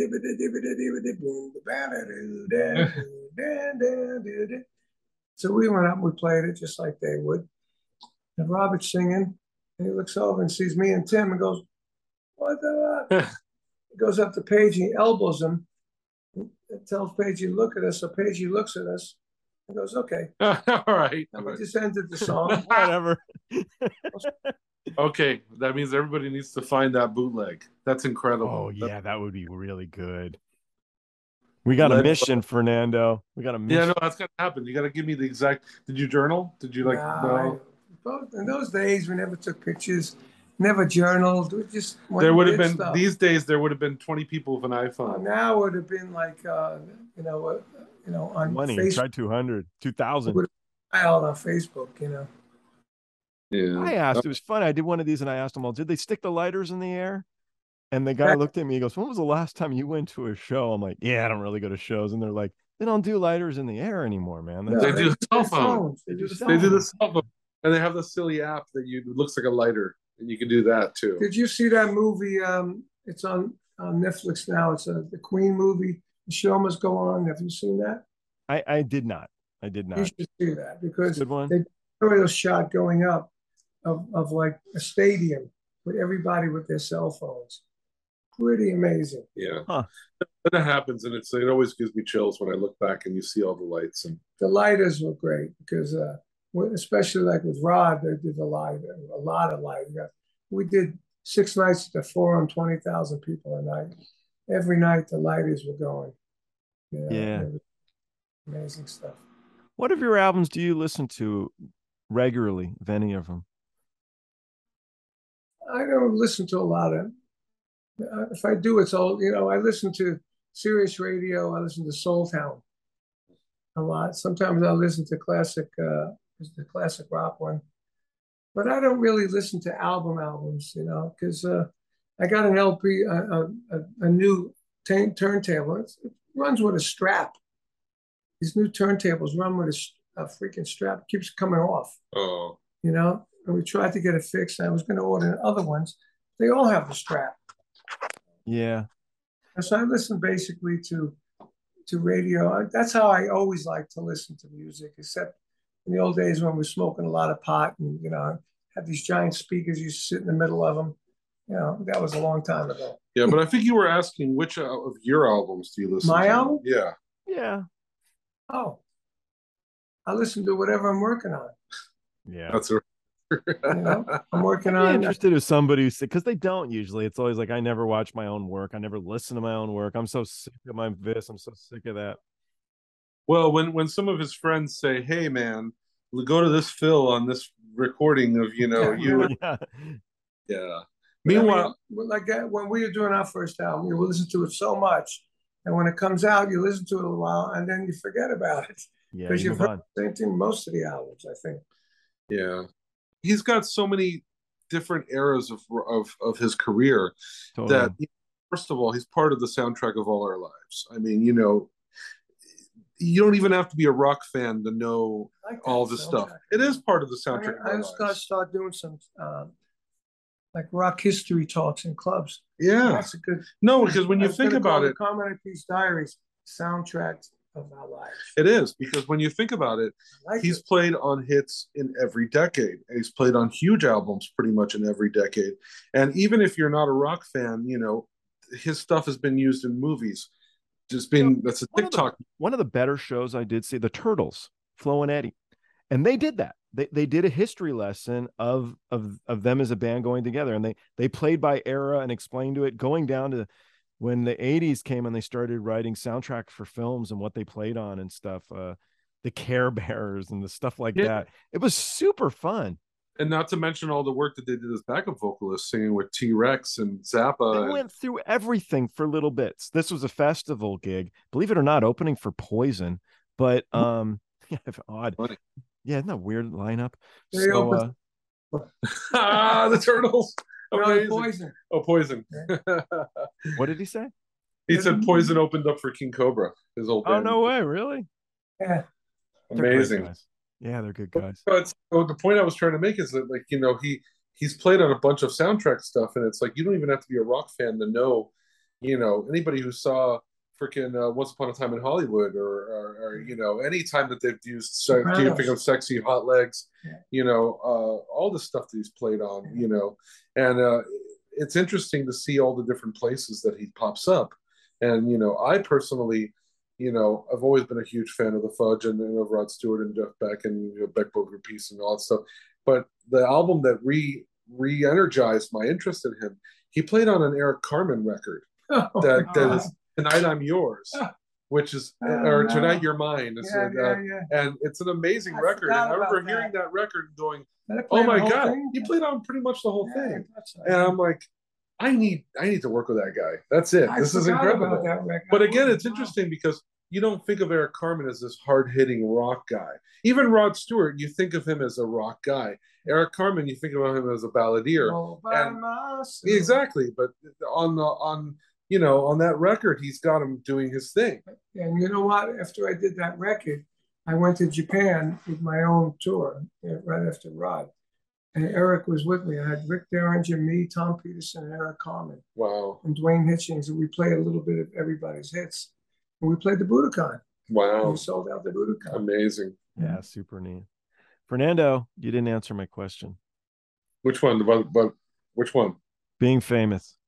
so we went up and we played it just like they would. And Robert's singing, and he looks over and sees me and Tim and goes, what the? He goes up to Paige, he elbows him, and tells Paige, look at us. So Paige looks at us and goes, okay. all right. And we just ended the song. Whatever. Okay, that means everybody needs to find that bootleg. That's incredible. Oh yeah, that would be really good. We got Led- a mission, Fernando. We got a mission. Yeah, no, that's gonna happen. You got to give me the exact. Did you journal? Did you like? Nah, no. both in those days, we never took pictures, never journaled. We just went There and would have did been stuff. thise days. There would have been twenty people with an Uh, iPhone. now it would have been like, uh, you know, uh, you know, on Money. Facebook, Try two hundred, two thousand. out on Facebook, you know. Yeah. I asked, it was funny. I did one of these and I asked them all, did they stick the lighters in the air? And the guy looked at me, he goes, when was the last time you went to a show? I'm like, yeah, I don't really go to shows. And they're like, they don't do lighters in the air anymore, man. That's They No, do they- cell they phone. phones. They do They do cell the cell phone, and they have the silly app that you it looks like a lighter, and you can do that too. Did you see that movie? Um, it's on, on Netflix now. It's a, the Queen movie. The show must go on. Have you seen that? I, I did not. I did You not. should see that because Good one. they aerial shot going up of, of like a stadium with everybody with their cell phones. Pretty amazing. Yeah, Huh. that happens, and it's it always gives me chills when I look back and you see all the lights. And The lighters were great because, uh, when- especially like with Rod, they did a lighter, a lot of lighting. We did six nights at the Forum, twenty thousand people a night. Every night the lighters were going. You know, Yeah. it was amazing stuff. What of your albums do you listen to regularly, if any of them? I don't listen to a lot of. Uh, if I do, it's all you know. I listen to Sirius Radio. I listen to Soul Town a lot. Sometimes I listen to classic, uh, the classic rock one, but I don't really listen to album albums, you know, because uh, I got an L P, a, a, a, a new t- turntable. It's, it runs with a strap. These new turntables run with a, a freaking strap. It keeps coming off, oh, you know. And we tried to get it fixed. I was going to order other ones. They all have the strap. Yeah. And so I listen basically to to radio. That's how I always like to listen to music, except in the old days when we were smoking a lot of pot and, you know, had these giant speakers. You sit in the middle of them. You know, that was a long time ago. Yeah, but I think you were asking which of your albums do you listen My to? album? Yeah. Yeah. Oh, I listen to whatever I'm working on. Yeah. That's a You know, I'm working I'd be on. interested if somebody who's because they don't usually. It's always like I never watch my own work. I never listen to my own work. I'm so sick of my this. I'm so sick of that. Well, when when some of his friends say, "Hey, man, go to this Phil on this recording of you know Yeah, you," yeah. yeah. Meanwhile, Meanwhile, like uh, when we were doing our first album, you listen to it so much, and when it comes out, you listen to it a while, and then you forget about it Yeah, because you you've move heard on. the same thing most of the albums, I think. yeah, he's got so many different eras of of of his career Totally. that first of all, he's part of the soundtrack of all our lives. I mean, you know, you don't even have to be a rock fan to know I like that all this stuff. soundtrack. It is part of the I, soundtrack of I our just got to lives. start doing some um, like rock history talks in clubs. Yeah. That's a good. No, because when I you was think gonna call about the it, Carmine Peace Diaries soundtracks of our lives. it is because when you think about it, I like he's it. played on hits in every decade. He's played on huge albums pretty much in every decade. And even if you're not a rock fan, you know, his stuff has been used in movies. Just been that's a One of, the, TikTok. one of the better shows I did see, the Turtles, Flo and Eddie, and they did that. They they did a history lesson of of of them as a band going together, and they they played by era and explained to it, going down to when the eighties came and they started writing soundtracks for films and what they played on and stuff. Uh, the Care Bears and the stuff like Yeah. that. It was super fun. And not to mention all the work that they did as backup vocalists, singing with T Rex and Zappa. They and- went through everything for little bits. This was a festival gig, believe it or not, opening for Poison. But um, yeah, odd. Funny. Yeah, isn't that a weird lineup? They So opened- uh, ah, the Turtles. No, Amazing. Poison. Oh, Poison. what did he say? He said Poison opened up for King Cobra, his old Oh, band. no way, really? Yeah. They're great Amazing. guys. Yeah, they're good guys. But so the point I was trying to make is that, like, you know, he he's played on a bunch of soundtrack stuff, and it's like you don't even have to be a rock fan to know, you know, anybody who saw freaking uh, Once Upon a Time in Hollywood, or, or, or you know, any time that they've used, so, do you think of Sexy Hot Legs, Yeah. you know, uh, all the stuff that he's played on, Yeah. you know, and uh, it's interesting to see all the different places that he pops up, and you know, I personally. You know, I've always been a huge fan of the Fudge and, and of Rod Stewart and Jeff Beck and you know, Beck Booker Peace and all that stuff. But the album that re re-energized my interest in him, he played on an Eric Carmen record Oh, that, my that God. is Tonight I'm Yours, which is Oh, or no. Tonight You're Mine. It's, Yeah, uh, yeah, yeah. And it's an amazing I record. And forgot I remember about hearing that. that record and going, Did I play "Oh the my whole God, thing? he played on pretty much the whole Yeah, thing." I thought so. And I'm like, I need I need to work with that guy. That's it. I This is forgot incredible. about that record. But again, Oh, it's wow. interesting because you don't think of Eric Carmen as this hard-hitting rock guy. Even Rod Stewart, you think of him as a rock guy. Eric Carmen, you think of him as a balladeer. All by and- myself. Exactly, but on the on you know on that record, he's got him doing his thing. And you know what? After I did that record, I went to Japan with my own tour uh, right after Rod. And Eric was with me. I had Rick Derringer, me, Tom Peterson, and Eric Carmen, Wow, and Dwayne Hitchings. And we played a little bit of everybody's hits. And we played the Budokan. And wow, we sold out the Budokan. amazing. Yeah, super neat. Fernando, you didn't answer my question. Which one? But, but which one? Being famous.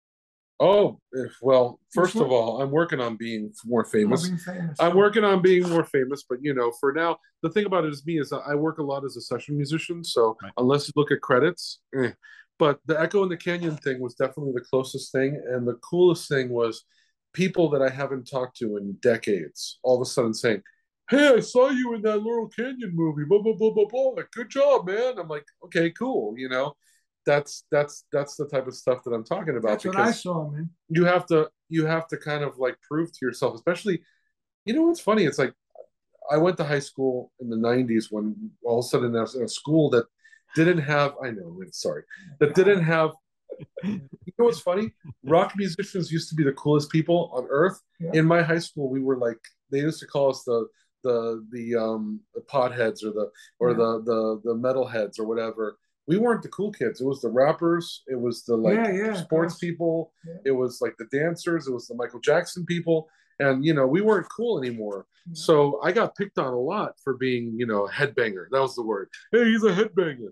Oh, if, well, first Which of one? all, I'm working on being more Oh, famous. being famous. I'm working on being more famous, but you know, for now, the thing about it is me is that I work a lot as a session musician. So Right. unless you look at credits, eh. But the Echo in the Canyon thing was definitely the closest thing, and the coolest thing was people that I haven't talked to in decades, all of a sudden saying, "Hey, I saw you in that Laurel Canyon movie. Blah blah blah blah blah. Like, good job, man." I'm like, "Okay, cool." You know, that's that's that's the type of stuff that I'm talking about. That's what I saw, man. you have to you have to kind of like prove to yourself, especially, you know what's funny, it's like I went to high school in the nineties when all of a sudden I was in a school that didn't have I know it's sorry that didn't have you know what's funny, rock musicians used to be the coolest people on earth. Yeah. In my high school we were like, they used to call us the the the um the potheads or the or Yeah. the the the metalheads or whatever. We weren't the cool kids. It was the rappers. It was the like Yeah, yeah, of sports course. people. Yeah. It was like the dancers. It was the Michael Jackson people. And you know, we weren't cool anymore. Yeah. So I got picked on a lot for being, you know, a headbanger. That was the word. Hey, he's a headbanger.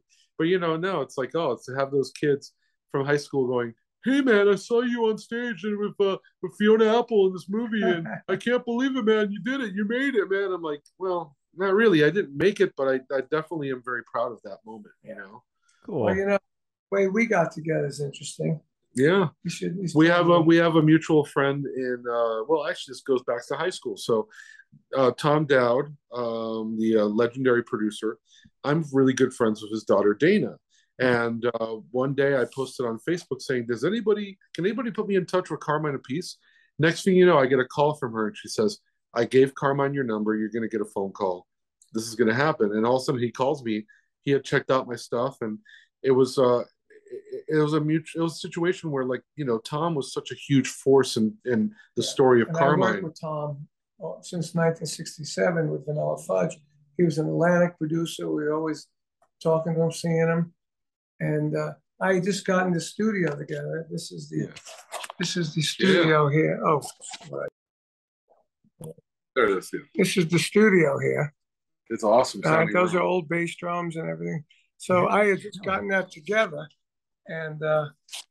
But you know, no, it's like, oh, it's to have those kids from high school going, "Hey man, I saw you on stage and with uh, with Fiona Apple in this movie, and I can't believe it, man. You did it. You made it, man." I'm like, well, not really. I didn't make it, but I, I definitely am very proud of that moment. You know. Cool. Well, you know, the way we got together is interesting. Yeah, we should. We, we have a we have a mutual friend in. Uh, well, actually, this goes back to high school. So, uh, Tom Dowd, um, the uh, legendary producer, I'm really good friends with his daughter Dana. And uh, one day I posted on Facebook saying, "Does anybody can anybody put me in touch with Carmine Appice?" Next thing you know, I get a call from her, and she says, "I gave Carmine your number. You're going to get a phone call. This is going to happen." And all of a sudden, he calls me. He had checked out my stuff, and it was. Uh, It was a mutual. It was a situation where, like, you know, Tom was such a huge force in in the yeah. story of and Carmine. I worked with Tom since nineteen sixty-seven with Vanilla Fudge. He was an Atlantic producer. We were always talking to him, seeing him, and uh, I just got in the studio together. This is the yeah. this is the studio yeah. here. Oh, right. There it is. Yeah. This is the studio here. It's awesome. Uh, those room. are old bass drums and everything. So I had just gotten that together. And uh,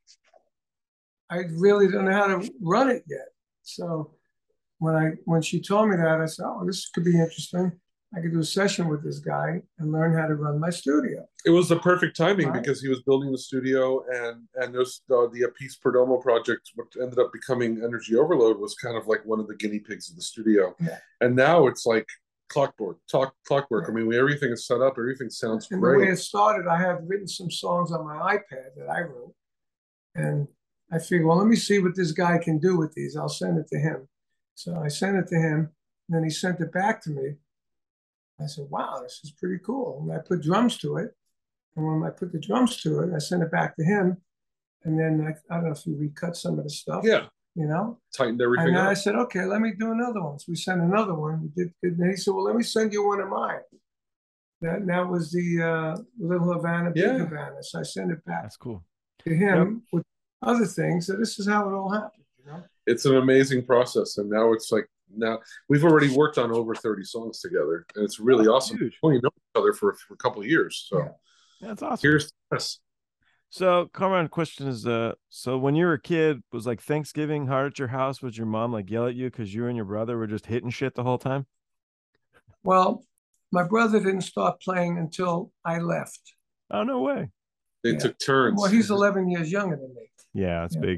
I really don't know how to run it yet. So when I when she told me that, I said, "Oh, this could be interesting. I could do a session with this guy and learn how to run my studio." It was the perfect timing right? because he was building the studio, and and there's uh, the Appice Perdomo project, which ended up becoming Energy Overload, was kind of like one of the guinea pigs of the studio. Yeah. And now it's like clockwork, talk clockwork. Yeah. I mean, we, everything is set up. Everything sounds and great. The way it started, I have written some songs on my iPad that I wrote, and I figured, well, let me see what this guy can do with these. I'll send it to him. So I sent it to him, and then he sent it back to me. I said, "Wow, this is pretty cool." And I put drums to it, and when I put the drums to it, I sent it back to him, and then I, I don't know if he recut some of the stuff. Yeah. You know, tightened everything and then up. I said, "Okay, let me do another one." So we sent another one. We did, and he said, "Well, let me send you one of mine." That that was the uh, Little Havana, Big yeah. Havana. So I sent it back. That's cool. To him yep. with other things. So this is how it all happened. You know, it's an amazing process, and now it's like now we've already worked on over thirty songs together, and it's really oh, awesome. We only know each other for, for a couple of years, so yeah. that's awesome. Here's to us. So, Carmine, question is, uh, so when you were a kid, was like Thanksgiving hard at your house? Was your mom like yell at you because you and your brother were just hitting shit the whole time? Well, my brother didn't start playing until I left. Oh, no way. They yeah. took turns. Well, he's eleven years younger than me. Yeah, that's yeah. big.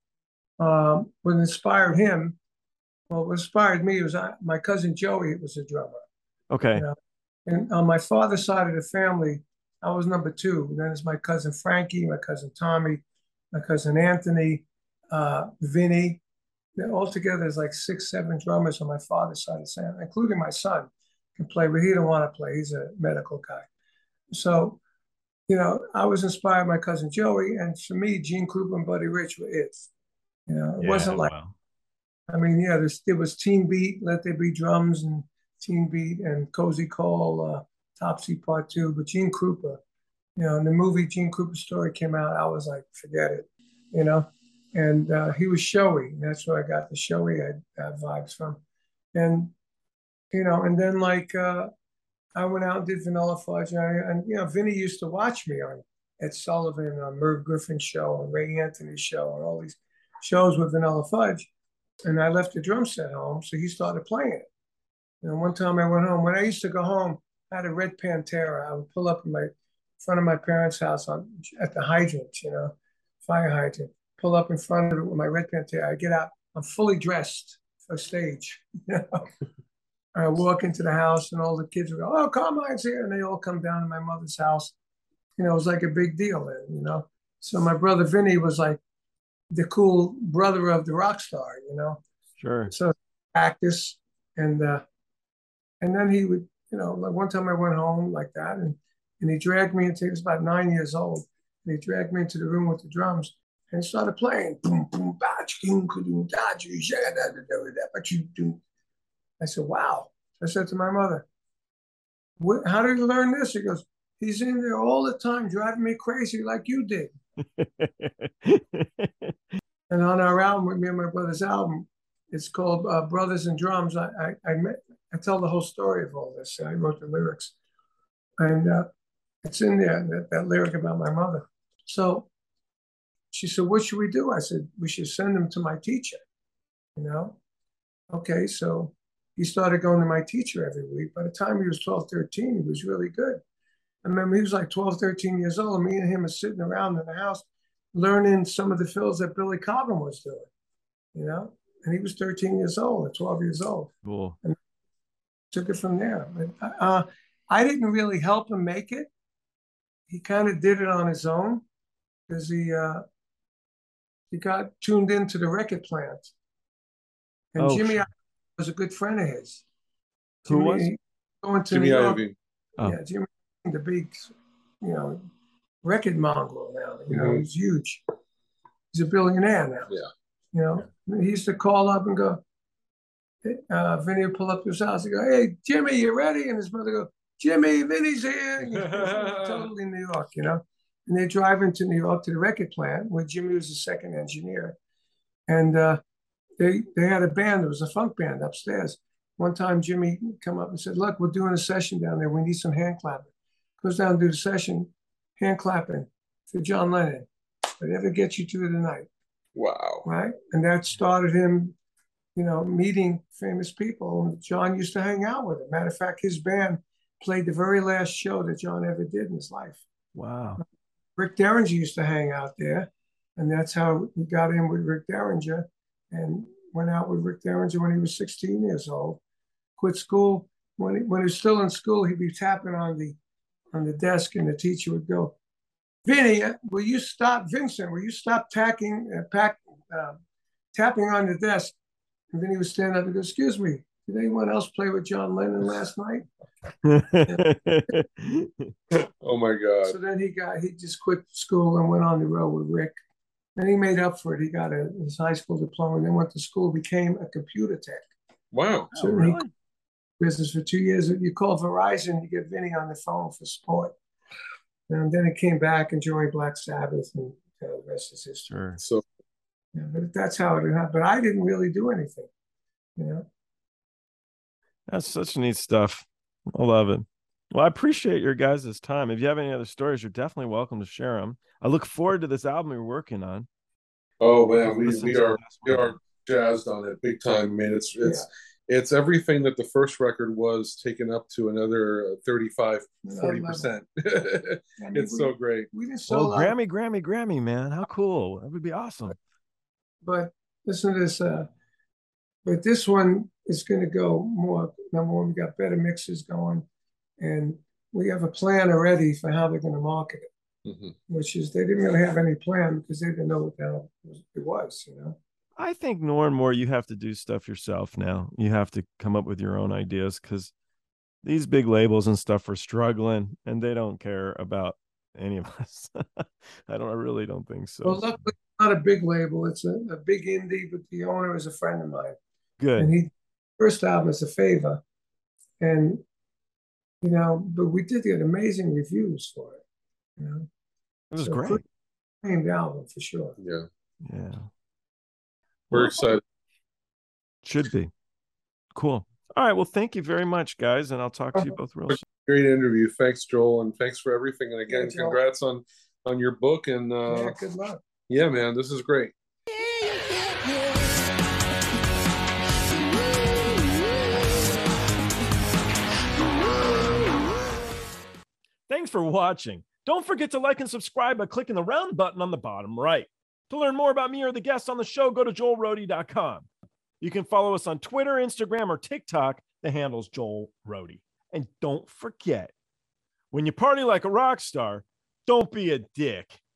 Um, what inspired him, well, what inspired me was I, my cousin Joey was a drummer. Okay. You know? And on my father's side of the family, I was number two. And then it's my cousin Frankie, my cousin Tommy, my cousin Anthony, uh, Vinny. Altogether, there's like six, seven drummers on my father's side of the family, including my son can play, but he didn't want to play. He's a medical guy. So, you know, I was inspired by my cousin Joey, and for me, Gene Krupa and Buddy Rich were it. You know, it yeah, wasn't like, wow. I mean, yeah, there's, there was Teen Beat, Let There Be Drums, and Teen Beat, and Cozy Call, uh, Topsy Part Two, but Gene Krupa, you know, and the movie Gene Krupa Story came out, I was like, forget it, you know, and uh, he was showy, and that's where I got the showy uh, vibes from, and you know, and then like uh, I went out and did Vanilla Fudge, and, I, and you know, Vinny used to watch me on Ed Sullivan, on Merv Griffin's show, and Ray Anthony's show, and all these shows with Vanilla Fudge, and I left the drum set home, so he started playing it. And one time I went home, when I used to go home, I had a red Pantera. I would pull up in my front of my parents' house on at the hydrant, you know, fire hydrant. Pull up in front of it with my red Pantera. I get out. I'm fully dressed for stage. You know, I walk into the house, and all the kids would go, "Oh, Carmine's here," and they all come down to my mother's house. You know, it was like a big deal then. You know, so my brother Vinny was like the cool brother of the rock star. You know, sure. So practice, and uh, and then he would. You know, like one time I went home like that, and, and he dragged me into, he was about nine years old, and he dragged me into the room with the drums and started playing. Boom, boom, I said, wow. I said to my mother, how did you learn this? He goes, he's in there all the time driving me crazy like you did. And on our album, with me and my brother's album, it's called uh, Brothers and Drums. I, I, I, met, I tell the whole story of all this. I wrote the lyrics. And uh, It's in there, that, that lyric about my mother. So she said, what should we do? I said, we should send him to my teacher, you know? Okay, so he started going to my teacher every week. By the time he was twelve, thirteen, he was really good. I remember he was like twelve, thirteen years old, and me and him were sitting around in the house learning some of the fills that Billy Cobham was doing, you know? And he was thirteen years old or twelve years old. Cool. And took it from there. But, uh, I didn't really help him make it. He kind of did it on his own because he uh, he got tuned into the record plant. And Oh, Jimmy sure. was a good friend of his. Who Jimmy, was? Going to Jimmy New York. Iovine. Oh. Yeah, Jimmy, the big, you know, record mongrel now. You know, Mhm. he's huge. He's a billionaire now. Yeah. You know, he used to call up and go, uh, Vinny would pull up to his house and go, hey, Jimmy, you ready? And his mother go, Jimmy, Vinny's here. You know, totally New York, you know. And they drive into New York to the record plant where Jimmy was the second engineer. And uh, they they had a band. There was a funk band upstairs. One time Jimmy come up and said, look, we're doing a session down there. We need some hand clapping. Goes down to do the session, hand clapping for John Lennon. Whatever gets you through the night. Wow. Right? And that started him, you know, meeting famous people. And John used to hang out with him. Matter of fact, his band played the very last show that John ever did in his life. Wow. Rick Derringer used to hang out there. And that's how he got in with Rick Derringer and went out with Rick Derringer when he was sixteen years old. Quit school. When he, when he was still in school, he'd be tapping on the on the desk, and the teacher would go, Vinny, will you stop, Vincent, will you stop tacking, uh, pack, uh, tapping on the desk? And Vinny would stand up and go, excuse me, did anyone else play with John Lennon last night? Oh my God. So then he got, he just quit school and went on the road with Rick. And he made up for it. He got a, his high school diploma and then went to school, became a computer tech. Wow. So Oh, really? he business for two years. You call Verizon, you get Vinny on the phone for support. And then it came back and joined Black Sabbath, and uh, the rest is history. Sure. So Yeah, but that's how it happened. But I didn't really do anything, you know. That's such neat stuff. I love it. Well, I appreciate your guys' time. If you have any other stories, you're definitely welcome to share them. I look forward to this album you're working on. oh man, we, Listen we to are this we one. are jazzed on it big time. I mean, it's it's it's everything that the first record was, taken up to another thirty-five, forty percent. I mean, It's we, so great. we didn't sell Well, a lot, Grammy, Grammy, Grammy, man. How cool. That would be awesome. but listen to this. Uh, but this one is going to go more. Number one, we got better mixes going, and we have a plan already for how they're going to market it. Mhm. Which is they didn't really have any plan because they didn't know what the hell it was, you know. I think more and more you have to do stuff yourself now. You have to come up with your own ideas because these big labels and stuff are struggling and they don't care about any of us. I don't, I really don't think so. Well, luckily, it's not a big label. It's a, a big indie, but the owner is a friend of mine. Good. And he first album is a favor. And, you know, but we did get amazing reviews for it. You know, It was so great. named album for sure. Yeah, Yeah. we're Well, excited. should be. Cool. All right. Well, thank you very much, guys. And I'll talk to you both real soon. Great interview. Thanks, Joel, and thanks for everything. And again, Yeah, Joel. congrats on on your book. And uh, Yeah, good luck. yeah, man, this is great. Thanks for watching. Don't forget to like and subscribe by clicking the round button on the bottom right. To learn more about me or the guests on the show, go to joel rohde dot com. You can follow us on Twitter, Instagram, or TikTok. The handle's Joel Rohde. And don't forget, when you party like a rock star, don't be a dick.